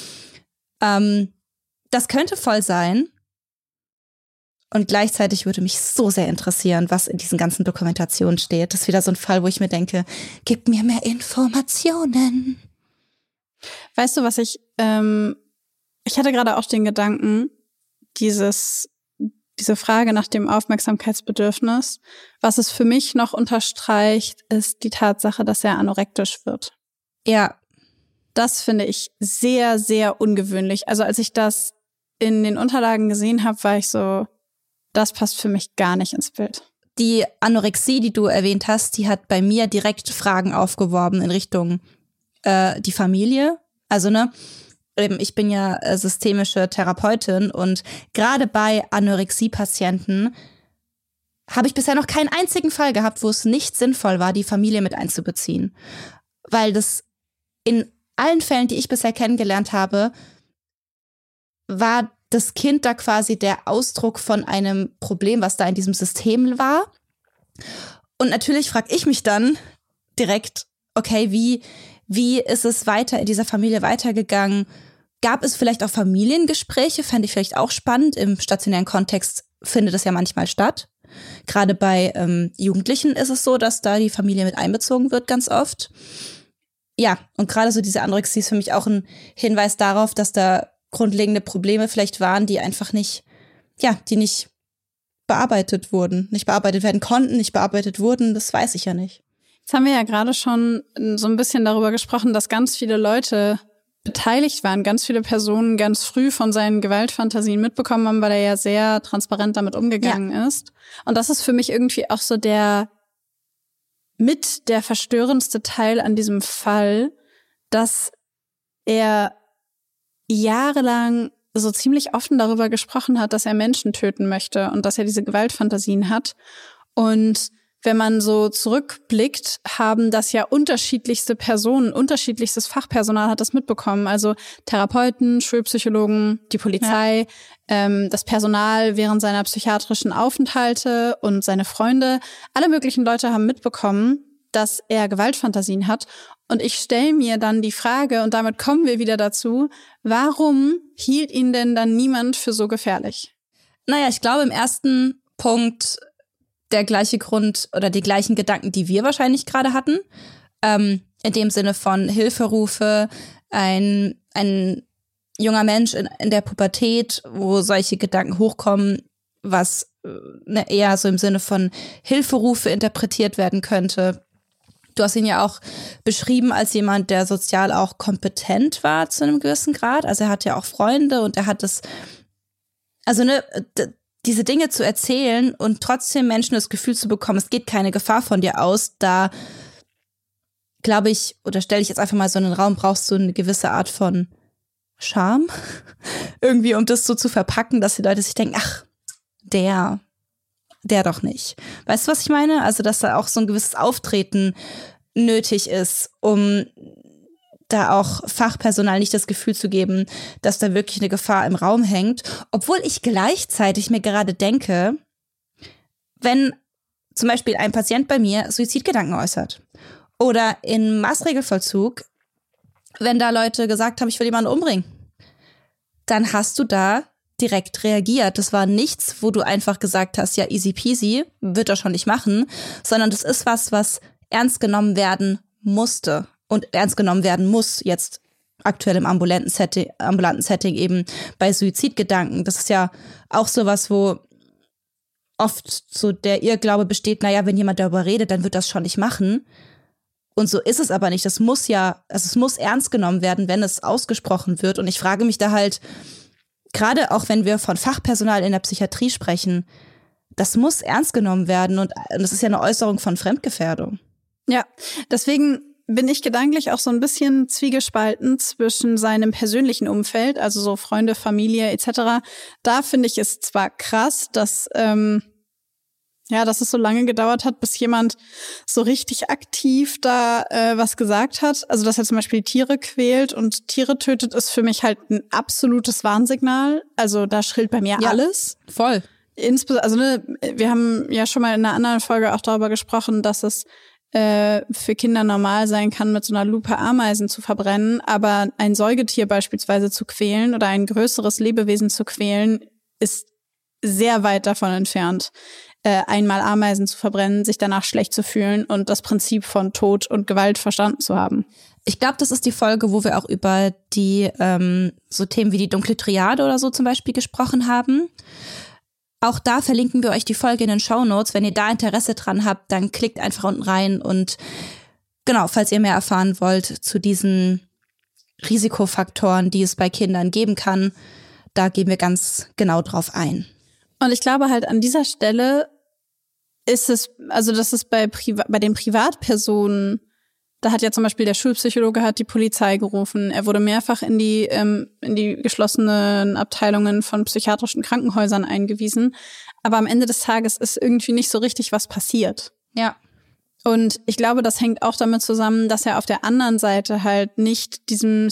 Das könnte voll sein. Und gleichzeitig würde mich so sehr interessieren, was in diesen ganzen Dokumentationen steht. Das ist wieder so ein Fall, wo ich mir denke, gib mir mehr Informationen. Weißt du, was ich hatte gerade auch den Gedanken, diese Frage nach dem Aufmerksamkeitsbedürfnis. Was es für mich noch unterstreicht, ist die Tatsache, dass er anorektisch wird. Ja. Das finde ich sehr, sehr ungewöhnlich. Also als ich das in den Unterlagen gesehen habe, war ich so, das passt für mich gar nicht ins Bild. Die Anorexie, die du erwähnt hast, die hat bei mir direkt Fragen aufgeworfen in Richtung die Familie. Also ich bin ja systemische Therapeutin und gerade bei Anorexie-Patienten habe ich bisher noch keinen einzigen Fall gehabt, wo es nicht sinnvoll war, die Familie mit einzubeziehen. Weil das in allen Fällen, die ich bisher kennengelernt habe, war das Kind da quasi der Ausdruck von einem Problem, was da in diesem System war. Und natürlich frage ich mich dann, direkt, okay, wie ist es weiter in dieser Familie weitergegangen? Gab es vielleicht auch Familiengespräche? Fände ich vielleicht auch spannend. Im stationären Kontext findet es ja manchmal statt. Gerade bei Jugendlichen ist es so, dass da die Familie mit einbezogen wird, ganz oft. Ja, und gerade so diese Anorexie ist für mich auch ein Hinweis darauf, dass da grundlegende Probleme vielleicht waren, die einfach nicht bearbeitet wurden, nicht bearbeitet werden konnten, nicht bearbeitet wurden, das weiß ich ja nicht. Jetzt haben wir ja gerade schon so ein bisschen darüber gesprochen, dass ganz viele Leute beteiligt waren, ganz viele Personen ganz früh von seinen Gewaltfantasien mitbekommen haben, weil er ja sehr transparent damit umgegangen ist. Und das ist für mich irgendwie auch so der verstörendste Teil an diesem Fall, dass er jahrelang so ziemlich offen darüber gesprochen hat, dass er Menschen töten möchte und dass er diese Gewaltfantasien hat. Und wenn man so zurückblickt, haben das ja unterschiedlichste Personen, unterschiedlichstes Fachpersonal hat das mitbekommen. Also Therapeuten, Schulpsychologen, die Polizei, das Personal während seiner psychiatrischen Aufenthalte und seine Freunde. Alle möglichen Leute haben mitbekommen, dass er Gewaltfantasien hat. Und ich stelle mir dann die Frage, und damit kommen wir wieder dazu, warum hielt ihn denn dann niemand für so gefährlich? Naja, ich glaube im ersten Punkt der gleiche Grund oder die gleichen Gedanken, die wir wahrscheinlich gerade hatten. In dem Sinne von Hilferufe, ein junger Mensch in der Pubertät, wo solche Gedanken hochkommen, was eher so im Sinne von Hilferufe interpretiert werden könnte. Du hast ihn ja auch beschrieben als jemand, der sozial auch kompetent war zu einem gewissen Grad. Also er hat ja auch Freunde und er hat es, diese Dinge zu erzählen und trotzdem Menschen das Gefühl zu bekommen, es geht keine Gefahr von dir aus, da glaube ich, oder stelle ich jetzt einfach mal so in den Raum, brauchst du eine gewisse Art von Charme irgendwie, um das so zu verpacken, dass die Leute sich denken, ach, der doch nicht. Weißt du, was ich meine? Also, dass da auch so ein gewisses Auftreten nötig ist, um da auch Fachpersonal nicht das Gefühl zu geben, dass da wirklich eine Gefahr im Raum hängt. Obwohl ich gleichzeitig mir gerade denke, wenn zum Beispiel ein Patient bei mir Suizidgedanken äußert oder in Maßregelvollzug, wenn da Leute gesagt haben, ich will jemanden umbringen, dann hast du da direkt reagiert. Das war nichts, wo du einfach gesagt hast, ja, easy peasy, wird er schon nicht machen, sondern das ist was ernst genommen werden musste und ernst genommen werden muss jetzt aktuell im ambulanten Setting eben bei Suizidgedanken. Das ist ja auch sowas, wo oft so der Irrglaube besteht, naja, wenn jemand darüber redet, dann wird das schon nicht machen. Und so ist es aber nicht. Das muss es muss ernst genommen werden, wenn es ausgesprochen wird. Und ich frage mich da halt, gerade auch wenn wir von Fachpersonal in der Psychiatrie sprechen, das muss ernst genommen werden und das ist ja eine Äußerung von Fremdgefährdung. Ja, deswegen bin ich gedanklich auch so ein bisschen zwiegespalten zwischen seinem persönlichen Umfeld, also so Freunde, Familie etc. Da finde ich es zwar krass, dass es so lange gedauert hat, bis jemand so richtig aktiv da was gesagt hat. Also dass er zum Beispiel Tiere quält und Tiere tötet, ist für mich halt ein absolutes Warnsignal. Also da schrillt bei mir alles. Voll. Wir haben ja schon mal in einer anderen Folge auch darüber gesprochen, dass es für Kinder normal sein kann, mit so einer Lupe Ameisen zu verbrennen, aber ein Säugetier beispielsweise zu quälen oder ein größeres Lebewesen zu quälen, ist sehr weit davon entfernt, einmal Ameisen zu verbrennen, sich danach schlecht zu fühlen und das Prinzip von Tod und Gewalt verstanden zu haben. Ich glaube, das ist die Folge, wo wir auch über die so Themen wie die dunkle Triade oder so zum Beispiel gesprochen haben. Auch da verlinken wir euch die Folge in den Shownotes. Wenn ihr da Interesse dran habt, dann klickt einfach unten rein und genau, falls ihr mehr erfahren wollt zu diesen Risikofaktoren, die es bei Kindern geben kann, da gehen wir ganz genau drauf ein. Und ich glaube halt an dieser Stelle ist es, also das ist bei den Privatpersonen, da hat ja zum Beispiel der Schulpsychologe hat die Polizei gerufen. Er wurde mehrfach in die geschlossenen Abteilungen von psychiatrischen Krankenhäusern eingewiesen. Aber am Ende des Tages ist irgendwie nicht so richtig was passiert. Ja. Und ich glaube, das hängt auch damit zusammen, dass er auf der anderen Seite halt nicht diesem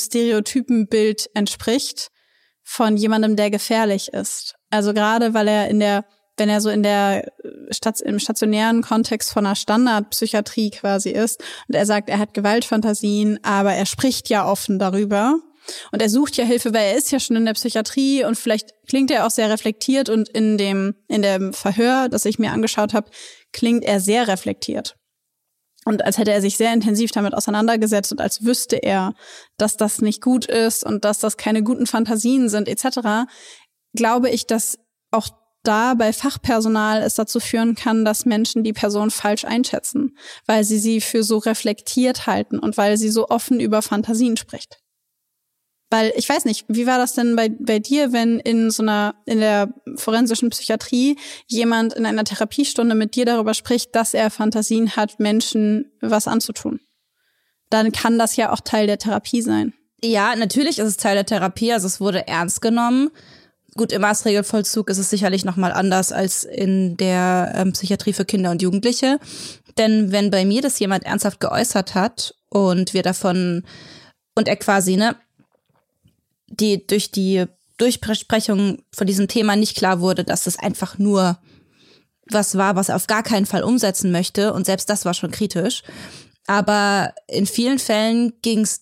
Stereotypenbild entspricht von jemandem, der gefährlich ist. Also gerade, weil er in der wenn er so in der im stationären Kontext von einer Standardpsychiatrie quasi ist und er sagt, er hat Gewaltfantasien, aber er spricht ja offen darüber und er sucht ja Hilfe, weil er ist ja schon in der Psychiatrie und vielleicht klingt er auch sehr reflektiert und in dem Verhör, das ich mir angeschaut habe, klingt er sehr reflektiert. Und als hätte er sich sehr intensiv damit auseinandergesetzt und als wüsste er, dass das nicht gut ist und dass das keine guten Fantasien sind etc., glaube ich, dass auch da bei Fachpersonal es dazu führen kann, dass Menschen die Person falsch einschätzen, weil sie für so reflektiert halten und weil sie so offen über Fantasien spricht. Weil, ich weiß nicht, wie war das denn bei dir, wenn in der forensischen Psychiatrie jemand in einer Therapiestunde mit dir darüber spricht, dass er Fantasien hat, Menschen was anzutun? Dann kann das ja auch Teil der Therapie sein. Ja, natürlich ist es Teil der Therapie, also es wurde ernst genommen. Gut, im Maßregelvollzug ist es sicherlich nochmal anders als in der Psychiatrie für Kinder und Jugendliche. Denn wenn bei mir das jemand ernsthaft geäußert hat und er quasi, durch die Durchbesprechung von diesem Thema nicht klar wurde, dass es einfach nur was war, was er auf gar keinen Fall umsetzen möchte. Und selbst das war schon kritisch. Aber in vielen Fällen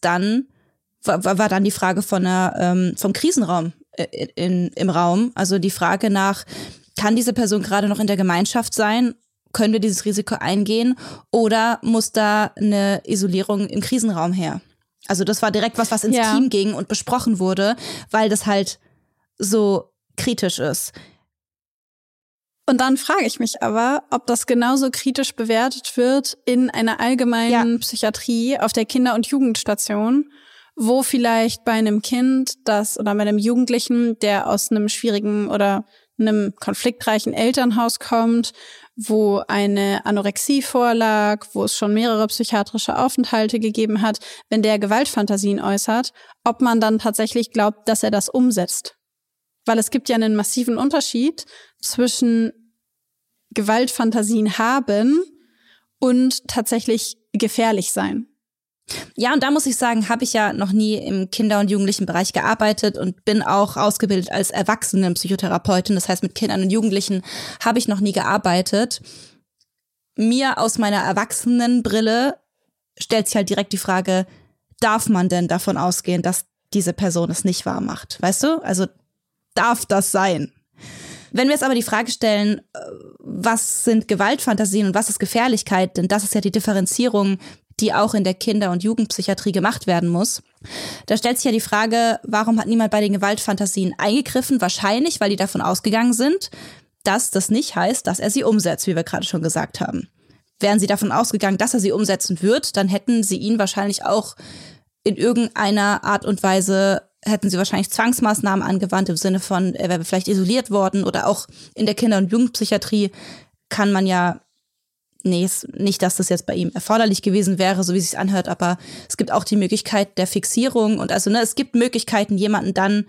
war dann die Frage vom Krisenraum im Raum. Also die Frage nach, kann diese Person gerade noch in der Gemeinschaft sein? Können wir dieses Risiko eingehen? Oder muss da eine Isolierung im Krisenraum her? Also das war direkt was ins Team ging und besprochen wurde, weil das halt so kritisch ist. Und dann frage ich mich aber, ob das genauso kritisch bewertet wird in einer allgemeinen Psychiatrie auf der Kinder- und Jugendstation, wo vielleicht bei einem Kind oder bei einem Jugendlichen, der aus einem schwierigen oder einem konfliktreichen Elternhaus kommt, wo eine Anorexie vorlag, wo es schon mehrere psychiatrische Aufenthalte gegeben hat, wenn der Gewaltfantasien äußert, ob man dann tatsächlich glaubt, dass er das umsetzt. Weil es gibt ja einen massiven Unterschied zwischen Gewaltfantasien haben und tatsächlich gefährlich sein. Ja, und da muss ich sagen, habe ich ja noch nie im Kinder- und Jugendlichenbereich gearbeitet und bin auch ausgebildet als Erwachsenenpsychotherapeutin. Das heißt, mit Kindern und Jugendlichen habe ich noch nie gearbeitet. Mir aus meiner Erwachsenenbrille stellt sich halt direkt die Frage, darf man denn davon ausgehen, dass diese Person es nicht wahr macht? Weißt du? Also darf das sein? Wenn wir jetzt aber die Frage stellen, was sind Gewaltfantasien und was ist Gefährlichkeit, denn das ist ja die Differenzierung, die auch in der Kinder- und Jugendpsychiatrie gemacht werden muss. Da stellt sich ja die Frage, warum hat niemand bei den Gewaltfantasien eingegriffen? Wahrscheinlich, weil die davon ausgegangen sind, dass das nicht heißt, dass er sie umsetzt, wie wir gerade schon gesagt haben. Wären sie davon ausgegangen, dass er sie umsetzen wird, dann hätten sie ihn wahrscheinlich auch in irgendeiner Art und Weise, hätten sie wahrscheinlich Zwangsmaßnahmen angewandt, im Sinne von, er wäre vielleicht isoliert worden oder auch in der Kinder- und Jugendpsychiatrie kann man ja, nicht, dass das jetzt bei ihm erforderlich gewesen wäre, so wie es sich anhört, aber es gibt auch die Möglichkeit der Fixierung und also es gibt Möglichkeiten, jemanden dann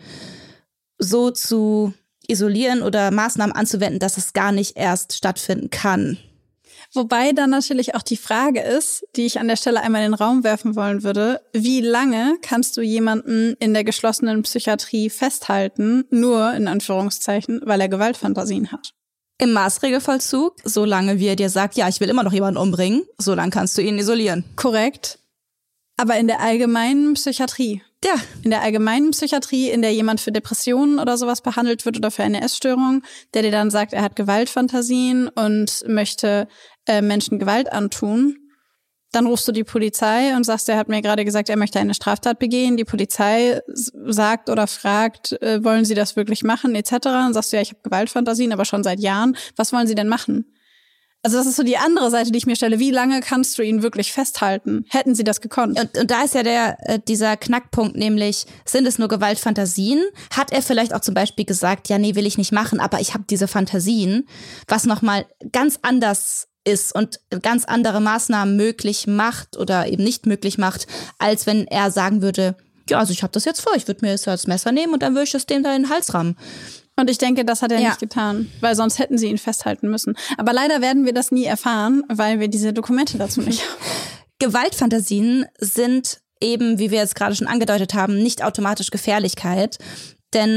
so zu isolieren oder Maßnahmen anzuwenden, dass es gar nicht erst stattfinden kann. Wobei dann natürlich auch die Frage ist, die ich an der Stelle einmal in den Raum werfen wollen würde, wie lange kannst du jemanden in der geschlossenen Psychiatrie festhalten, nur in Anführungszeichen, weil er Gewaltfantasien hat? Im Maßregelvollzug, solange wie er dir sagt, ja, ich will immer noch jemanden umbringen, solange kannst du ihn isolieren. Korrekt. Aber in der allgemeinen Psychiatrie. Ja. In der allgemeinen Psychiatrie, in der jemand für Depressionen oder sowas behandelt wird oder für eine Essstörung, der dir dann sagt, er hat Gewaltfantasien und möchte Menschen Gewalt antun, dann rufst du die Polizei und sagst, er hat mir gerade gesagt, er möchte eine Straftat begehen. Die Polizei sagt oder fragt, wollen Sie das wirklich machen, etc. Dann sagst du, ja, ich habe Gewaltfantasien, aber schon seit Jahren. Was wollen Sie denn machen? Also das ist so die andere Seite, die ich mir stelle. Wie lange kannst du ihn wirklich festhalten? Hätten Sie das gekonnt? Und da ist ja dieser Knackpunkt, nämlich, sind es nur Gewaltfantasien? Hat er vielleicht auch zum Beispiel gesagt, ja, nee, will ich nicht machen, aber ich habe diese Fantasien, was nochmal ganz anders ist und ganz andere Maßnahmen möglich macht oder eben nicht möglich macht, als wenn er sagen würde, ja, also ich habe das jetzt vor, ich würde mir jetzt das Messer nehmen und dann würde ich das dem da in den Hals rammen. Und ich denke, das hat er nicht getan, weil sonst hätten sie ihn festhalten müssen. Aber leider werden wir das nie erfahren, weil wir diese Dokumente dazu nicht haben. Gewaltfantasien sind eben, wie wir jetzt gerade schon angedeutet haben, nicht automatisch Gefährlichkeit, denn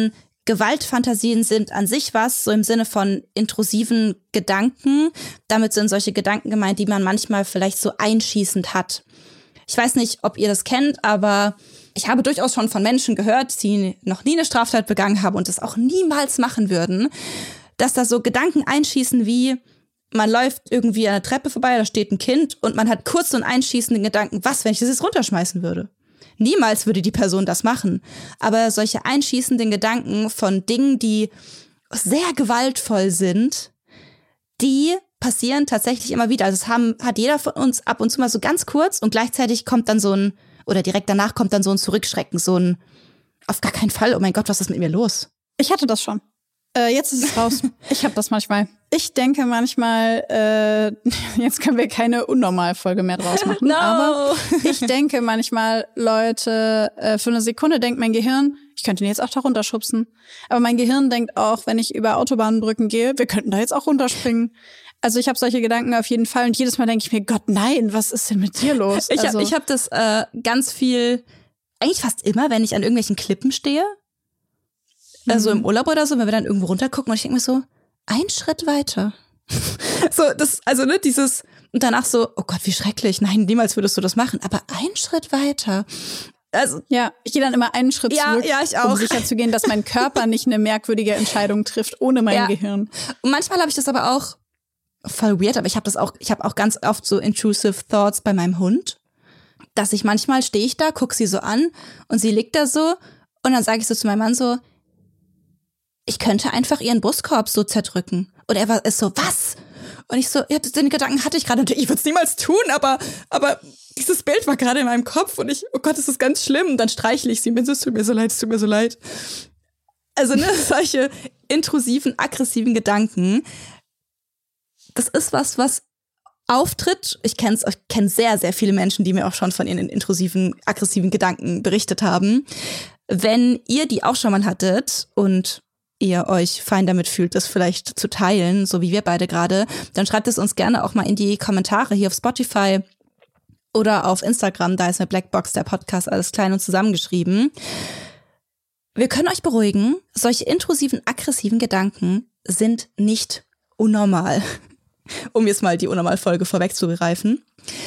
Gewaltfantasien sind an sich was, so im Sinne von intrusiven Gedanken. Damit sind solche Gedanken gemeint, die man manchmal vielleicht so einschießend hat. Ich weiß nicht, ob ihr das kennt, aber ich habe durchaus schon von Menschen gehört, die noch nie eine Straftat begangen haben und das auch niemals machen würden, dass da so Gedanken einschießen wie, man läuft irgendwie an der Treppe vorbei, da steht ein Kind und man hat kurz so einen einschießenden Gedanken, was, wenn ich das jetzt runterschmeißen würde? Niemals würde die Person das machen. Aber solche einschießenden Gedanken von Dingen, die sehr gewaltvoll sind, die passieren tatsächlich immer wieder. Also hat jeder von uns ab und zu mal so ganz kurz und gleichzeitig kommt dann oder direkt danach kommt dann so ein Zurückschrecken, so ein auf gar keinen Fall, oh mein Gott, was ist mit mir los? Ich hatte das schon. Jetzt ist es raus. Ich habe das manchmal. Ich denke manchmal, jetzt können wir keine Unnormalfolge mehr draus machen, aber ich denke manchmal, Leute, für eine Sekunde denkt mein Gehirn, ich könnte ihn jetzt auch da runterschubsen. Aber mein Gehirn denkt auch, wenn ich über Autobahnbrücken gehe, wir könnten da jetzt auch runterspringen. Also ich habe solche Gedanken auf jeden Fall und jedes Mal denke ich mir, Gott, nein, was ist denn mit dir los? Ich hab das ganz viel, eigentlich fast immer, wenn ich an irgendwelchen Klippen stehe. Also im Urlaub oder so, wenn wir dann irgendwo runtergucken und ich denke mir so, ein Schritt weiter. Dieses, und danach so, oh Gott, wie schrecklich, nein, niemals würdest du das machen, aber ein Schritt weiter. Also, ja, ich gehe dann immer einen Schritt zurück, ich auch. um sicherzugehen, dass mein Körper nicht eine merkwürdige Entscheidung trifft, ohne mein Gehirn. Und manchmal habe ich das aber auch, voll weird, aber ich habe auch ganz oft so intrusive Thoughts bei meinem Hund, dass ich manchmal stehe ich da, gucke sie so an und sie liegt da so und dann sage ich so zu meinem Mann so, ich könnte einfach ihren Brustkorb so zerdrücken. Und er ist so, was? Und ich so, ja, den Gedanken hatte ich gerade. Ich würde es niemals tun, aber dieses Bild war gerade in meinem Kopf und oh Gott, das ist ganz schlimm. Und dann streichle ich sie und bin so, es tut mir so leid. Also solche intrusiven, aggressiven Gedanken, das ist was auftritt. Ich kenne sehr, sehr viele Menschen, die mir auch schon von ihren intrusiven, aggressiven Gedanken berichtet haben. Wenn ihr die auch schon mal hattet und ihr euch fein damit fühlt, das vielleicht zu teilen, so wie wir beide gerade, dann schreibt es uns gerne auch mal in die Kommentare hier auf Spotify oder auf Instagram, da ist mit Blackbox der Podcast alles klein und zusammengeschrieben. Wir können euch beruhigen, solche intrusiven, aggressiven Gedanken sind nicht unnormal, um jetzt mal die Unnormal-Folge vorwegzugreifen.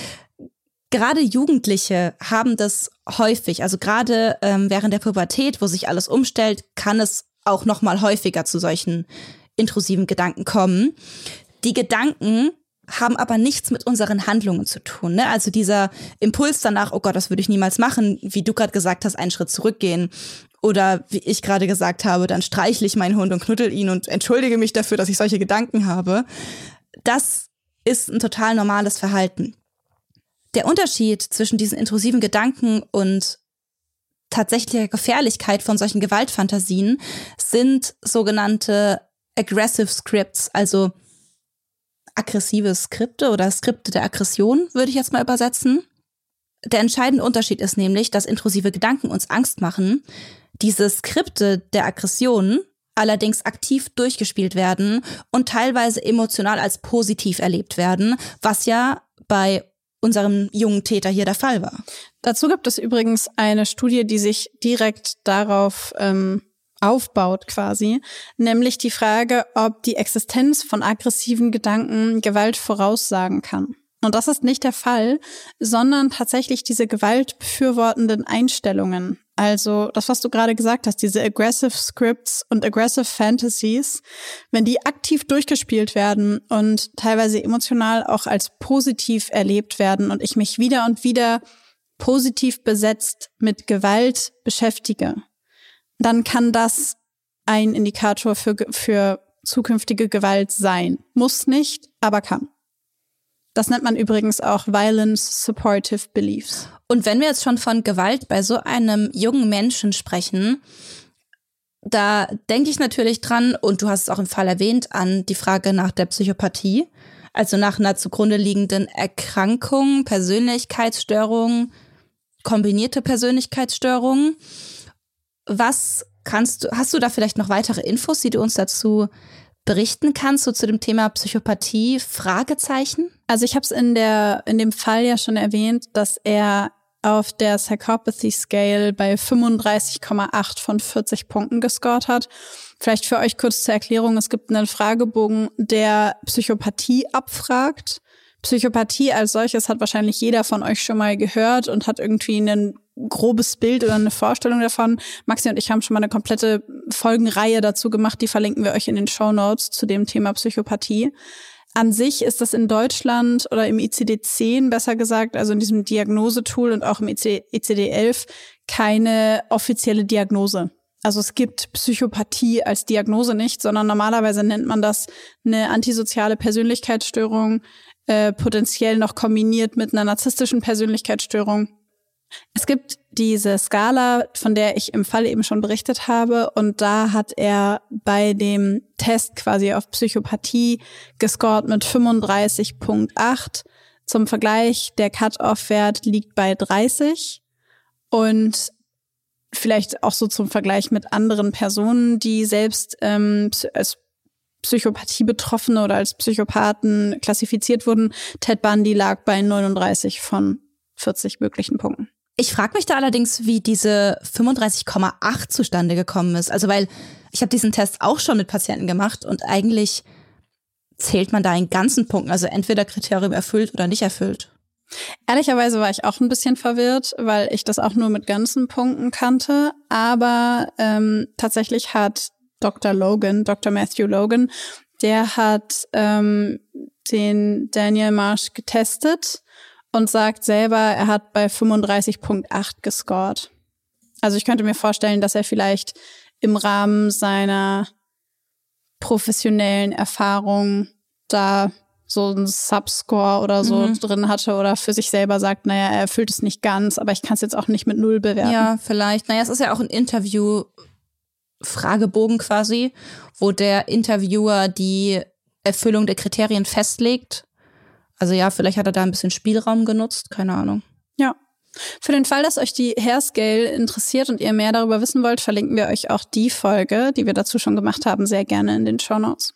Gerade Jugendliche haben das häufig, also gerade während der Pubertät, wo sich alles umstellt, kann es auch noch mal häufiger zu solchen intrusiven Gedanken kommen. Die Gedanken haben aber nichts mit unseren Handlungen zu tun, ne? Also dieser Impuls danach, oh Gott, das würde ich niemals machen, wie du gerade gesagt hast, einen Schritt zurückgehen. Oder wie ich gerade gesagt habe, dann streichle ich meinen Hund und knuddel ihn und entschuldige mich dafür, dass ich solche Gedanken habe. Das ist ein total normales Verhalten. Der Unterschied zwischen diesen intrusiven Gedanken und tatsächlicher Gefährlichkeit von solchen Gewaltfantasien sind sogenannte aggressive scripts, also aggressive Skripte oder Skripte der Aggression, würde ich jetzt mal übersetzen. Der entscheidende Unterschied ist nämlich, dass intrusive Gedanken uns Angst machen, diese Skripte der Aggression allerdings aktiv durchgespielt werden und teilweise emotional als positiv erlebt werden, was ja bei unserem jungen Täter hier der Fall war. Dazu gibt es übrigens eine Studie, die sich direkt darauf aufbaut quasi, nämlich die Frage, ob die Existenz von aggressiven Gedanken Gewalt voraussagen kann. Und das ist nicht der Fall, sondern tatsächlich diese gewaltbefürwortenden Einstellungen. Also das, was du gerade gesagt hast, diese aggressive Scripts und aggressive Fantasies, wenn die aktiv durchgespielt werden und teilweise emotional auch als positiv erlebt werden und ich mich wieder und wieder positiv besetzt mit Gewalt beschäftige, dann kann das ein Indikator für zukünftige Gewalt sein. Muss nicht, aber kann. Das nennt man übrigens auch Violence Supportive Beliefs. Und wenn wir jetzt schon von Gewalt bei so einem jungen Menschen sprechen, da denke ich natürlich dran, und du hast es auch im Fall erwähnt, an die Frage nach der Psychopathie, also nach einer zugrunde liegenden Erkrankung, Persönlichkeitsstörung, kombinierte Persönlichkeitsstörung. Hast du da vielleicht noch weitere Infos, die du uns dazu berichten kannst, so zu dem Thema Psychopathie? Fragezeichen? Also ich habe es in dem Fall ja schon erwähnt, dass er auf der Psychopathy Scale bei 35,8 von 40 Punkten gescored hat. Vielleicht für euch kurz zur Erklärung, es gibt einen Fragebogen, der Psychopathie abfragt. Psychopathie als solches hat wahrscheinlich jeder von euch schon mal gehört und hat irgendwie ein grobes Bild oder eine Vorstellung davon. Maxi und ich haben schon mal eine komplette Folgenreihe dazu gemacht, die verlinken wir euch in den Shownotes zu dem Thema Psychopathie. An sich ist das in Deutschland oder im ICD-10 besser gesagt, also in diesem Diagnosetool und auch im ICD-11 keine offizielle Diagnose. Also es gibt Psychopathie als Diagnose nicht, sondern normalerweise nennt man das eine antisoziale Persönlichkeitsstörung, potenziell noch kombiniert mit einer narzisstischen Persönlichkeitsstörung. Es gibt diese Skala, von der ich im Fall eben schon berichtet habe, und da hat er bei dem Test quasi auf Psychopathie gescored mit 35,8. Zum Vergleich, der Cut-Off-Wert liegt bei 30 und vielleicht auch so zum Vergleich mit anderen Personen, die selbst als Psychopathie Betroffene oder als Psychopathen klassifiziert wurden. Ted Bundy lag bei 39 von 40 möglichen Punkten. Ich frage mich da allerdings, wie diese 35,8 zustande gekommen ist. Also weil ich habe diesen Test auch schon mit Patienten gemacht und eigentlich zählt man da in ganzen Punkten, also entweder Kriterium erfüllt oder nicht erfüllt. Ehrlicherweise war ich auch ein bisschen verwirrt, weil ich das auch nur mit ganzen Punkten kannte. Aber tatsächlich hat Dr. Matthew Logan, der hat den Daniel Marsh getestet und sagt selber, er hat bei 35,8 gescored. Also ich könnte mir vorstellen, dass er vielleicht im Rahmen seiner professionellen Erfahrung da so einen Subscore oder so drin hatte oder für sich selber sagt, naja, er erfüllt es nicht ganz, aber ich kann es jetzt auch nicht mit 0 bewerten. Ja, vielleicht. Naja, es ist ja auch ein Interview-Fragebogen quasi, wo der Interviewer die Erfüllung der Kriterien festlegt. Also ja, vielleicht hat er da ein bisschen Spielraum genutzt, keine Ahnung. Ja. Für den Fall, dass euch die Hairscale interessiert und ihr mehr darüber wissen wollt, verlinken wir euch auch die Folge, die wir dazu schon gemacht haben, sehr gerne in den Shownotes.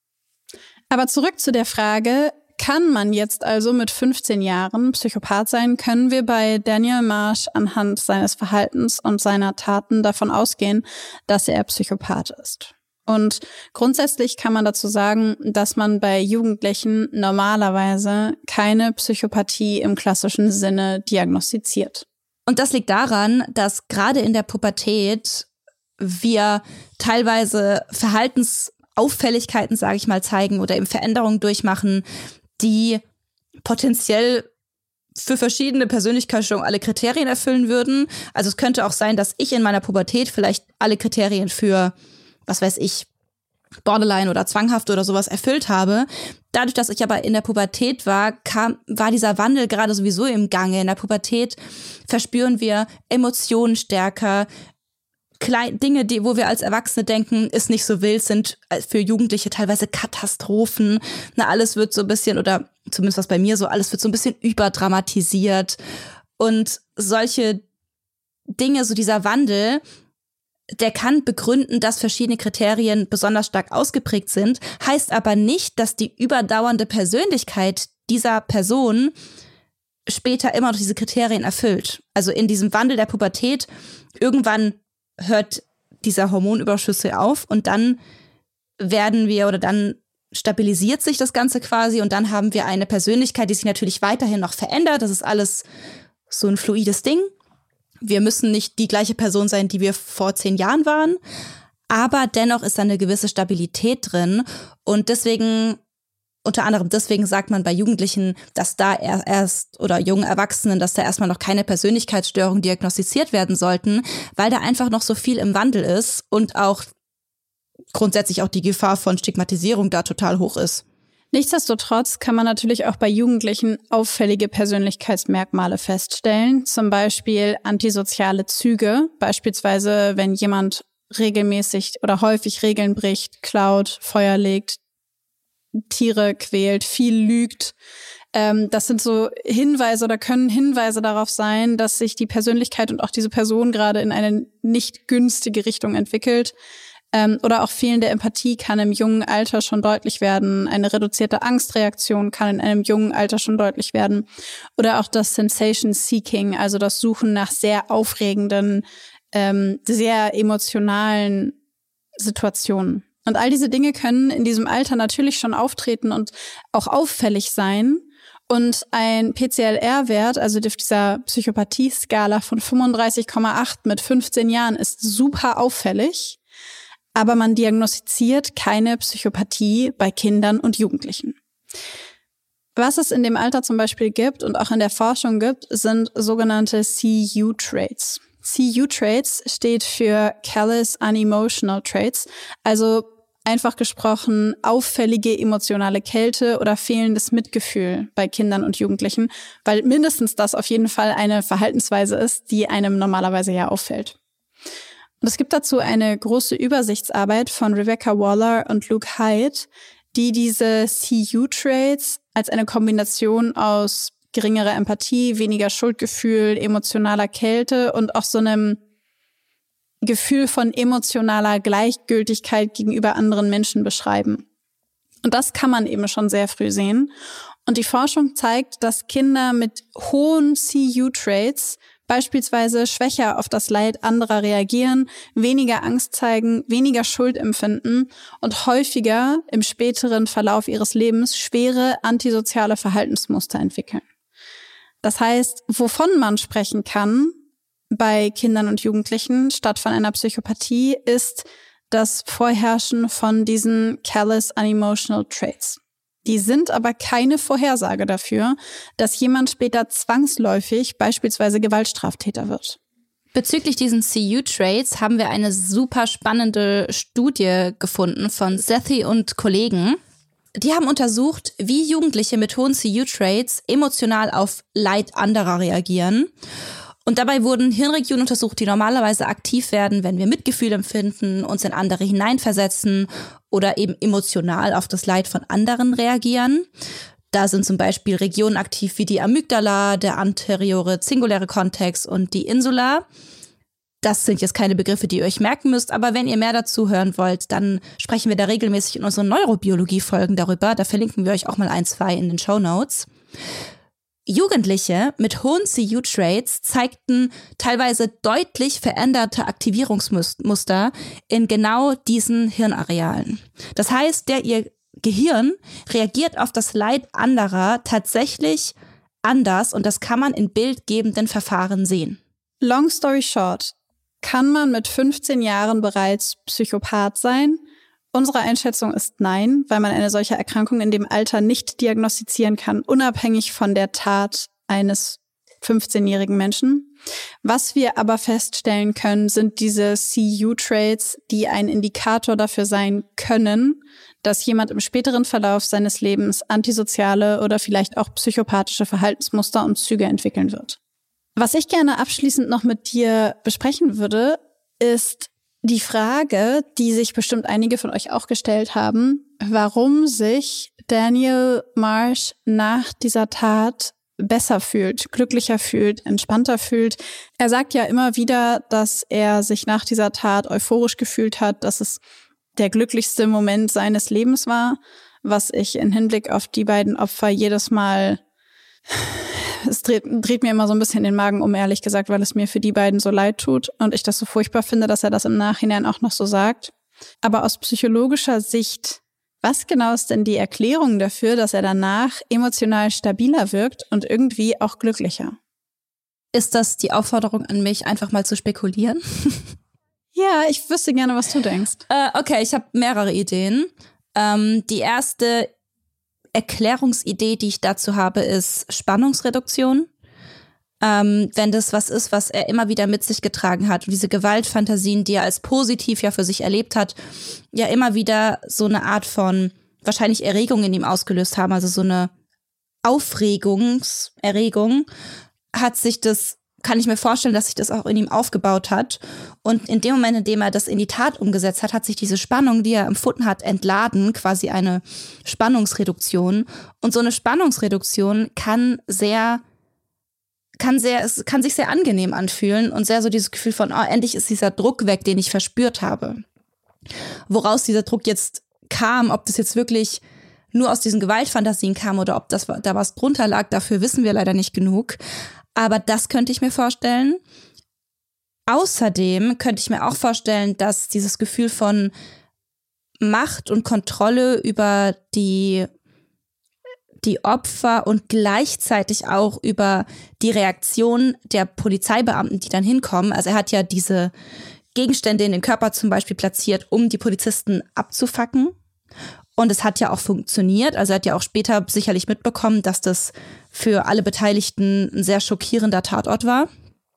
Aber zurück zu der Frage, kann man jetzt also mit 15 Jahren Psychopath sein? Können wir bei Daniel Marsh anhand seines Verhaltens und seiner Taten davon ausgehen, dass er Psychopath ist? Und grundsätzlich kann man dazu sagen, dass man bei Jugendlichen normalerweise keine Psychopathie im klassischen Sinne diagnostiziert. Und das liegt daran, dass gerade in der Pubertät wir teilweise Verhaltensauffälligkeiten, sage ich mal, zeigen oder eben Veränderungen durchmachen, die potenziell für verschiedene Persönlichkeitsstörungen alle Kriterien erfüllen würden. Also es könnte auch sein, dass ich in meiner Pubertät vielleicht alle Kriterien für, was weiß ich, Borderline oder zwanghaft oder sowas erfüllt habe. Dadurch, dass ich aber in der Pubertät war dieser Wandel gerade sowieso im Gange. In der Pubertät verspüren wir Emotionen stärker. Dinge, wo wir als Erwachsene denken, ist nicht so wild, sind für Jugendliche teilweise Katastrophen. Alles wird so ein bisschen, oder zumindest was bei mir so, alles wird so ein bisschen überdramatisiert. Und solche Dinge, so dieser Wandel, der kann begründen, dass verschiedene Kriterien besonders stark ausgeprägt sind, heißt aber nicht, dass die überdauernde Persönlichkeit dieser Person später immer noch diese Kriterien erfüllt. Also in diesem Wandel der Pubertät, irgendwann hört dieser Hormonüberschüsse auf und dann dann stabilisiert sich das Ganze quasi und dann haben wir eine Persönlichkeit, die sich natürlich weiterhin noch verändert. Das ist alles so ein fluides Ding. Wir müssen nicht die gleiche Person sein, die wir vor 10 Jahren waren, aber dennoch ist da eine gewisse Stabilität drin und unter anderem deswegen sagt man bei Jugendlichen, dass da oder jungen Erwachsenen, dass da erstmal noch keine Persönlichkeitsstörungen diagnostiziert werden sollten, weil da einfach noch so viel im Wandel ist und auch grundsätzlich auch die Gefahr von Stigmatisierung da total hoch ist. Nichtsdestotrotz kann man natürlich auch bei Jugendlichen auffällige Persönlichkeitsmerkmale feststellen, zum Beispiel antisoziale Züge, beispielsweise wenn jemand regelmäßig oder häufig Regeln bricht, klaut, Feuer legt, Tiere quält, viel lügt. Das sind so Hinweise oder können Hinweise darauf sein, dass sich die Persönlichkeit und auch diese Person gerade in eine nicht günstige Richtung entwickelt. Oder auch fehlende Empathie kann im jungen Alter schon deutlich werden. Eine reduzierte Angstreaktion kann in einem jungen Alter schon deutlich werden. Oder auch das Sensation Seeking, also das Suchen nach sehr aufregenden, sehr emotionalen Situationen. Und all diese Dinge können in diesem Alter natürlich schon auftreten und auch auffällig sein. Und ein PCLR-Wert, also dieser Psychopathie-Skala von 35,8 mit 15 Jahren, ist super auffällig. Aber man diagnostiziert keine Psychopathie bei Kindern und Jugendlichen. Was es in dem Alter zum Beispiel gibt und auch in der Forschung gibt, sind sogenannte CU-Traits. CU-Traits steht für Callous Unemotional Traits, also einfach gesprochen auffällige emotionale Kälte oder fehlendes Mitgefühl bei Kindern und Jugendlichen, weil mindestens das auf jeden Fall eine Verhaltensweise ist, die einem normalerweise ja auffällt. Und es gibt dazu eine große Übersichtsarbeit von Rebecca Waller und Luke Hyde, die diese CU-Traits als eine Kombination aus geringerer Empathie, weniger Schuldgefühl, emotionaler Kälte und auch so einem Gefühl von emotionaler Gleichgültigkeit gegenüber anderen Menschen beschreiben. Und das kann man eben schon sehr früh sehen. Und die Forschung zeigt, dass Kinder mit hohen CU-Traits beispielsweise schwächer auf das Leid anderer reagieren, weniger Angst zeigen, weniger Schuld empfinden und häufiger im späteren Verlauf ihres Lebens schwere antisoziale Verhaltensmuster entwickeln. Das heißt, wovon man sprechen kann bei Kindern und Jugendlichen statt von einer Psychopathie ist das Vorherrschen von diesen Callous Unemotional Traits. Die sind aber keine Vorhersage dafür, dass jemand später zwangsläufig beispielsweise Gewaltstraftäter wird. Bezüglich diesen CU-Traits haben wir eine super spannende Studie gefunden von Sethi und Kollegen. Die haben untersucht, wie Jugendliche mit hohen CU-Traits emotional auf Leid anderer reagieren. Und dabei wurden Hirnregionen untersucht, die normalerweise aktiv werden, wenn wir Mitgefühl empfinden, uns in andere hineinversetzen oder eben emotional auf das Leid von anderen reagieren. Da sind zum Beispiel Regionen aktiv wie die Amygdala, der anteriore singuläre Kontext und die Insula. Das sind jetzt keine Begriffe, die ihr euch merken müsst, aber wenn ihr mehr dazu hören wollt, dann sprechen wir da regelmäßig in unseren Neurobiologie-Folgen darüber. Da verlinken wir euch auch mal 1, 2 in den Shownotes. Jugendliche mit hohen CU-Traits zeigten teilweise deutlich veränderte Aktivierungsmuster in genau diesen Hirnarealen. Das heißt, ihr Gehirn reagiert auf das Leid anderer tatsächlich anders und das kann man in bildgebenden Verfahren sehen. Long story short, kann man mit 15 Jahren bereits Psychopath sein? Unsere Einschätzung ist nein, weil man eine solche Erkrankung in dem Alter nicht diagnostizieren kann, unabhängig von der Tat eines 15-jährigen Menschen. Was wir aber feststellen können, sind diese CU-Traits, die ein Indikator dafür sein können, dass jemand im späteren Verlauf seines Lebens antisoziale oder vielleicht auch psychopathische Verhaltensmuster und Züge entwickeln wird. Was ich gerne abschließend noch mit dir besprechen würde, ist die Frage, die sich bestimmt einige von euch auch gestellt haben, warum sich Daniel Marsh nach dieser Tat besser fühlt, glücklicher fühlt, entspannter fühlt. Er sagt ja immer wieder, dass er sich nach dieser Tat euphorisch gefühlt hat, dass es der glücklichste Moment seines Lebens war, was ich in Hinblick auf die beiden Opfer jedes Mal, es dreht mir immer so ein bisschen den Magen um, ehrlich gesagt, weil es mir für die beiden so leid tut und ich das so furchtbar finde, dass er das im Nachhinein auch noch so sagt. Aber aus psychologischer Sicht, was genau ist denn die Erklärung dafür, dass er danach emotional stabiler wirkt und irgendwie auch glücklicher? Ist das die Aufforderung an mich, einfach mal zu spekulieren? Ja, ich wüsste gerne, was du denkst. Okay, ich habe mehrere Ideen. Die erste Erklärungsidee, die ich dazu habe, ist Spannungsreduktion. Wenn das was ist, was er immer wieder mit sich getragen hat und diese Gewaltfantasien, die er als positiv ja für sich erlebt hat, ja immer wieder so eine Art von wahrscheinlich Erregung in ihm ausgelöst haben, also so eine Erregung, hat sich das, kann ich mir vorstellen, dass sich das auch in ihm aufgebaut hat. Und in dem Moment, in dem er das in die Tat umgesetzt hat, hat sich diese Spannung, die er empfunden hat, entladen, quasi eine Spannungsreduktion. Und so eine Spannungsreduktion kann sich sehr angenehm anfühlen und sehr so dieses Gefühl von, oh, endlich ist dieser Druck weg, den ich verspürt habe. Woraus dieser Druck jetzt kam, ob das jetzt wirklich nur aus diesen Gewaltfantasien kam oder ob da was drunter lag, dafür wissen wir leider nicht genug. Aber das könnte ich mir vorstellen. Außerdem könnte ich mir auch vorstellen, dass dieses Gefühl von Macht und Kontrolle über die Opfer und gleichzeitig auch über die Reaktion der Polizeibeamten, die dann hinkommen. Also er hat ja diese Gegenstände in den Körper zum Beispiel platziert, um die Polizisten abzufacken. Und es hat ja auch funktioniert. Also er hat ja auch später sicherlich mitbekommen, dass das für alle Beteiligten ein sehr schockierender Tatort war.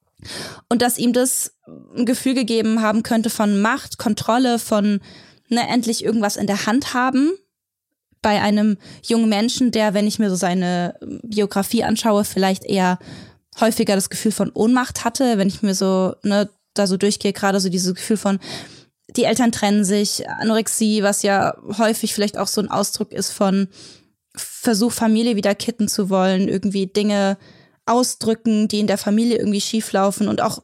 Und dass ihm das ein Gefühl gegeben haben könnte von Macht, Kontrolle, von endlich irgendwas in der Hand haben. Bei einem jungen Menschen, der, wenn ich mir so seine Biografie anschaue, vielleicht eher häufiger das Gefühl von Ohnmacht hatte. Wenn ich mir so da so durchgehe, gerade so dieses Gefühl von, die Eltern trennen sich, Anorexie, was ja häufig vielleicht auch so ein Ausdruck ist von Versuch, Familie wieder kitten zu wollen, irgendwie Dinge ausdrücken, die in der Familie irgendwie schieflaufen. Und auch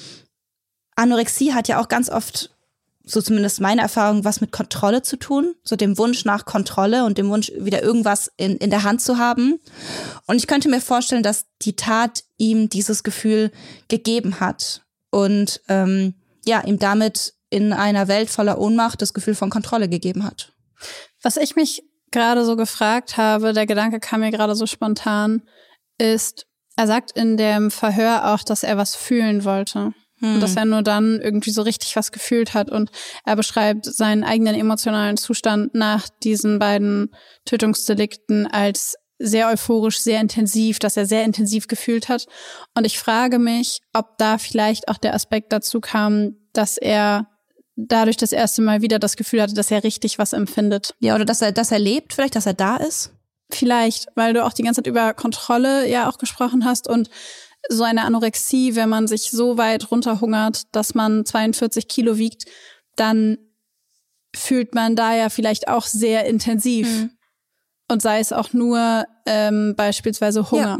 Anorexie hat ja auch ganz oft, so zumindest meine Erfahrung, was mit Kontrolle zu tun, so dem Wunsch nach Kontrolle und dem Wunsch, wieder irgendwas in der Hand zu haben. Und ich könnte mir vorstellen, dass die Tat ihm dieses Gefühl gegeben hat und ihm damit in einer Welt voller Ohnmacht das Gefühl von Kontrolle gegeben hat. Was ich mich gerade so gefragt habe, der Gedanke kam mir gerade so spontan, ist, er sagt in dem Verhör auch, dass er was fühlen wollte. Und dass er nur dann irgendwie so richtig was gefühlt hat. Und er beschreibt seinen eigenen emotionalen Zustand nach diesen beiden Tötungsdelikten als sehr euphorisch, sehr intensiv, dass er sehr intensiv gefühlt hat. Und ich frage mich, ob da vielleicht auch der Aspekt dazu kam, dass er dadurch das erste Mal wieder das Gefühl hatte, dass er richtig was empfindet. Ja, oder dass er lebt, vielleicht, dass er da ist? Vielleicht, weil du auch die ganze Zeit über Kontrolle ja auch gesprochen hast und so eine Anorexie, wenn man sich so weit runterhungert, dass man 42 Kilo wiegt, dann fühlt man da ja vielleicht auch sehr intensiv. Und sei es auch nur beispielsweise Hunger. Ja.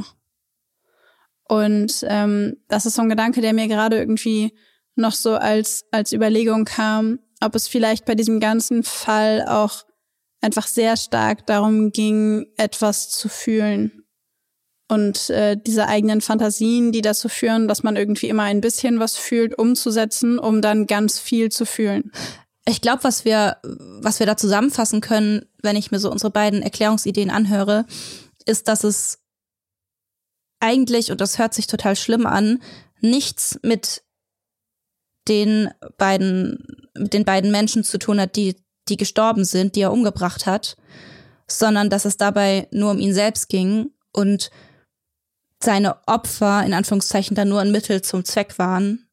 Und das ist so ein Gedanke, der mir gerade irgendwie noch so als Überlegung kam, ob es vielleicht bei diesem ganzen Fall auch einfach sehr stark darum ging, etwas zu fühlen. Und diese eigenen Fantasien, die dazu führen, dass man irgendwie immer ein bisschen was fühlt, umzusetzen, um dann ganz viel zu fühlen. Ich glaube, was wir da zusammenfassen können, wenn ich mir so unsere beiden Erklärungsideen anhöre, ist, dass es eigentlich, und das hört sich total schlimm an, nichts mit den beiden Menschen zu tun hat, die gestorben sind, die er umgebracht hat, sondern dass es dabei nur um ihn selbst ging und seine Opfer, in Anführungszeichen, dann nur ein Mittel zum Zweck waren,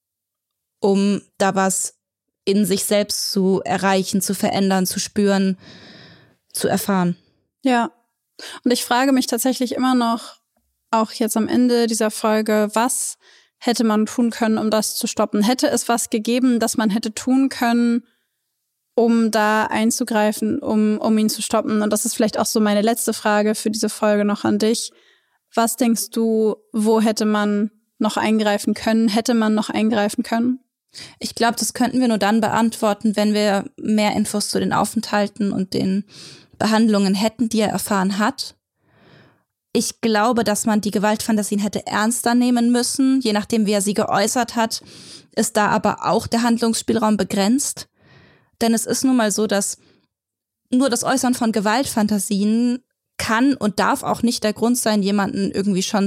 um da was in sich selbst zu erreichen, zu verändern, zu spüren, zu erfahren. Ja, und ich frage mich tatsächlich immer noch, auch jetzt am Ende dieser Folge, was hätte man tun können, um das zu stoppen? Hätte es was gegeben, das man hätte tun können, um da einzugreifen, um ihn zu stoppen? Und das ist vielleicht auch so meine letzte Frage für diese Folge noch an dich. Was denkst du, wo hätte man noch eingreifen können? Hätte man noch eingreifen können? Ich glaube, das könnten wir nur dann beantworten, wenn wir mehr Infos zu den Aufenthalten und den Behandlungen hätten, die er erfahren hat. Ich glaube, dass man die Gewaltfantasien hätte ernster nehmen müssen. Je nachdem, wie er sie geäußert hat, ist da aber auch der Handlungsspielraum begrenzt. Denn es ist nun mal so, dass nur das Äußern von Gewaltfantasien kann und darf auch nicht der Grund sein, jemanden irgendwie schon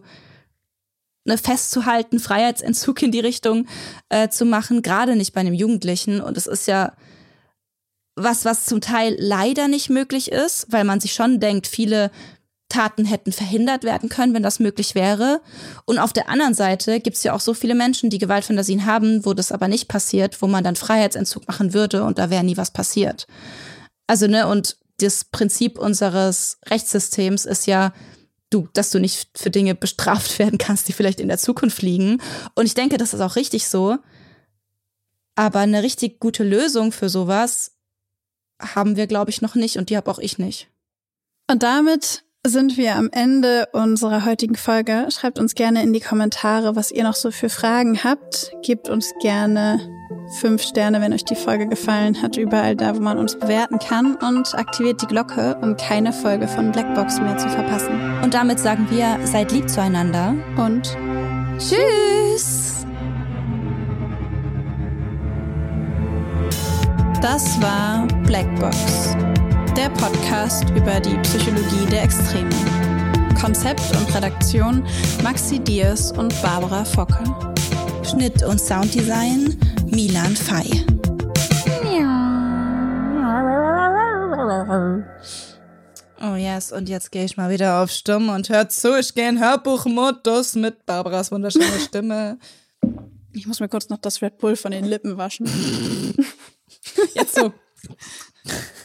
festzuhalten, Freiheitsentzug in die Richtung zu machen, gerade nicht bei einem Jugendlichen. Und es ist ja was zum Teil leider nicht möglich ist, weil man sich schon denkt, viele Taten hätten verhindert werden können, wenn das möglich wäre. Und auf der anderen Seite gibt es ja auch so viele Menschen, die Gewaltfantasien haben, wo das aber nicht passiert, wo man dann Freiheitsentzug machen würde und da wäre nie was passiert. Also, und das Prinzip unseres Rechtssystems ist ja, dass du nicht für Dinge bestraft werden kannst, die vielleicht in der Zukunft liegen. Und ich denke, das ist auch richtig so. Aber eine richtig gute Lösung für sowas haben wir, glaube ich, noch nicht und die habe auch ich nicht. Und damit sind wir am Ende unserer heutigen Folge. Schreibt uns gerne in die Kommentare, was ihr noch so für Fragen habt. Gebt uns gerne 5 Sterne, wenn euch die Folge gefallen hat, überall da, wo man uns bewerten kann und aktiviert die Glocke, um keine Folge von Blackbox mehr zu verpassen. Und damit sagen wir, seid lieb zueinander Und tschüss! das war Blackbox, der Podcast über die Psychologie der Extreme. Konzept und Redaktion Maxi Diers und Barbara Focke. Schnitt und Sounddesign Milan Fey. Oh yes, und jetzt gehe ich mal wieder auf Stumm und hört zu, ich gehe in Hörbuchmodus mit Barbaras wunderschöner Stimme. Ich muss mir kurz noch das Red Bull von den Lippen waschen. Jetzt so.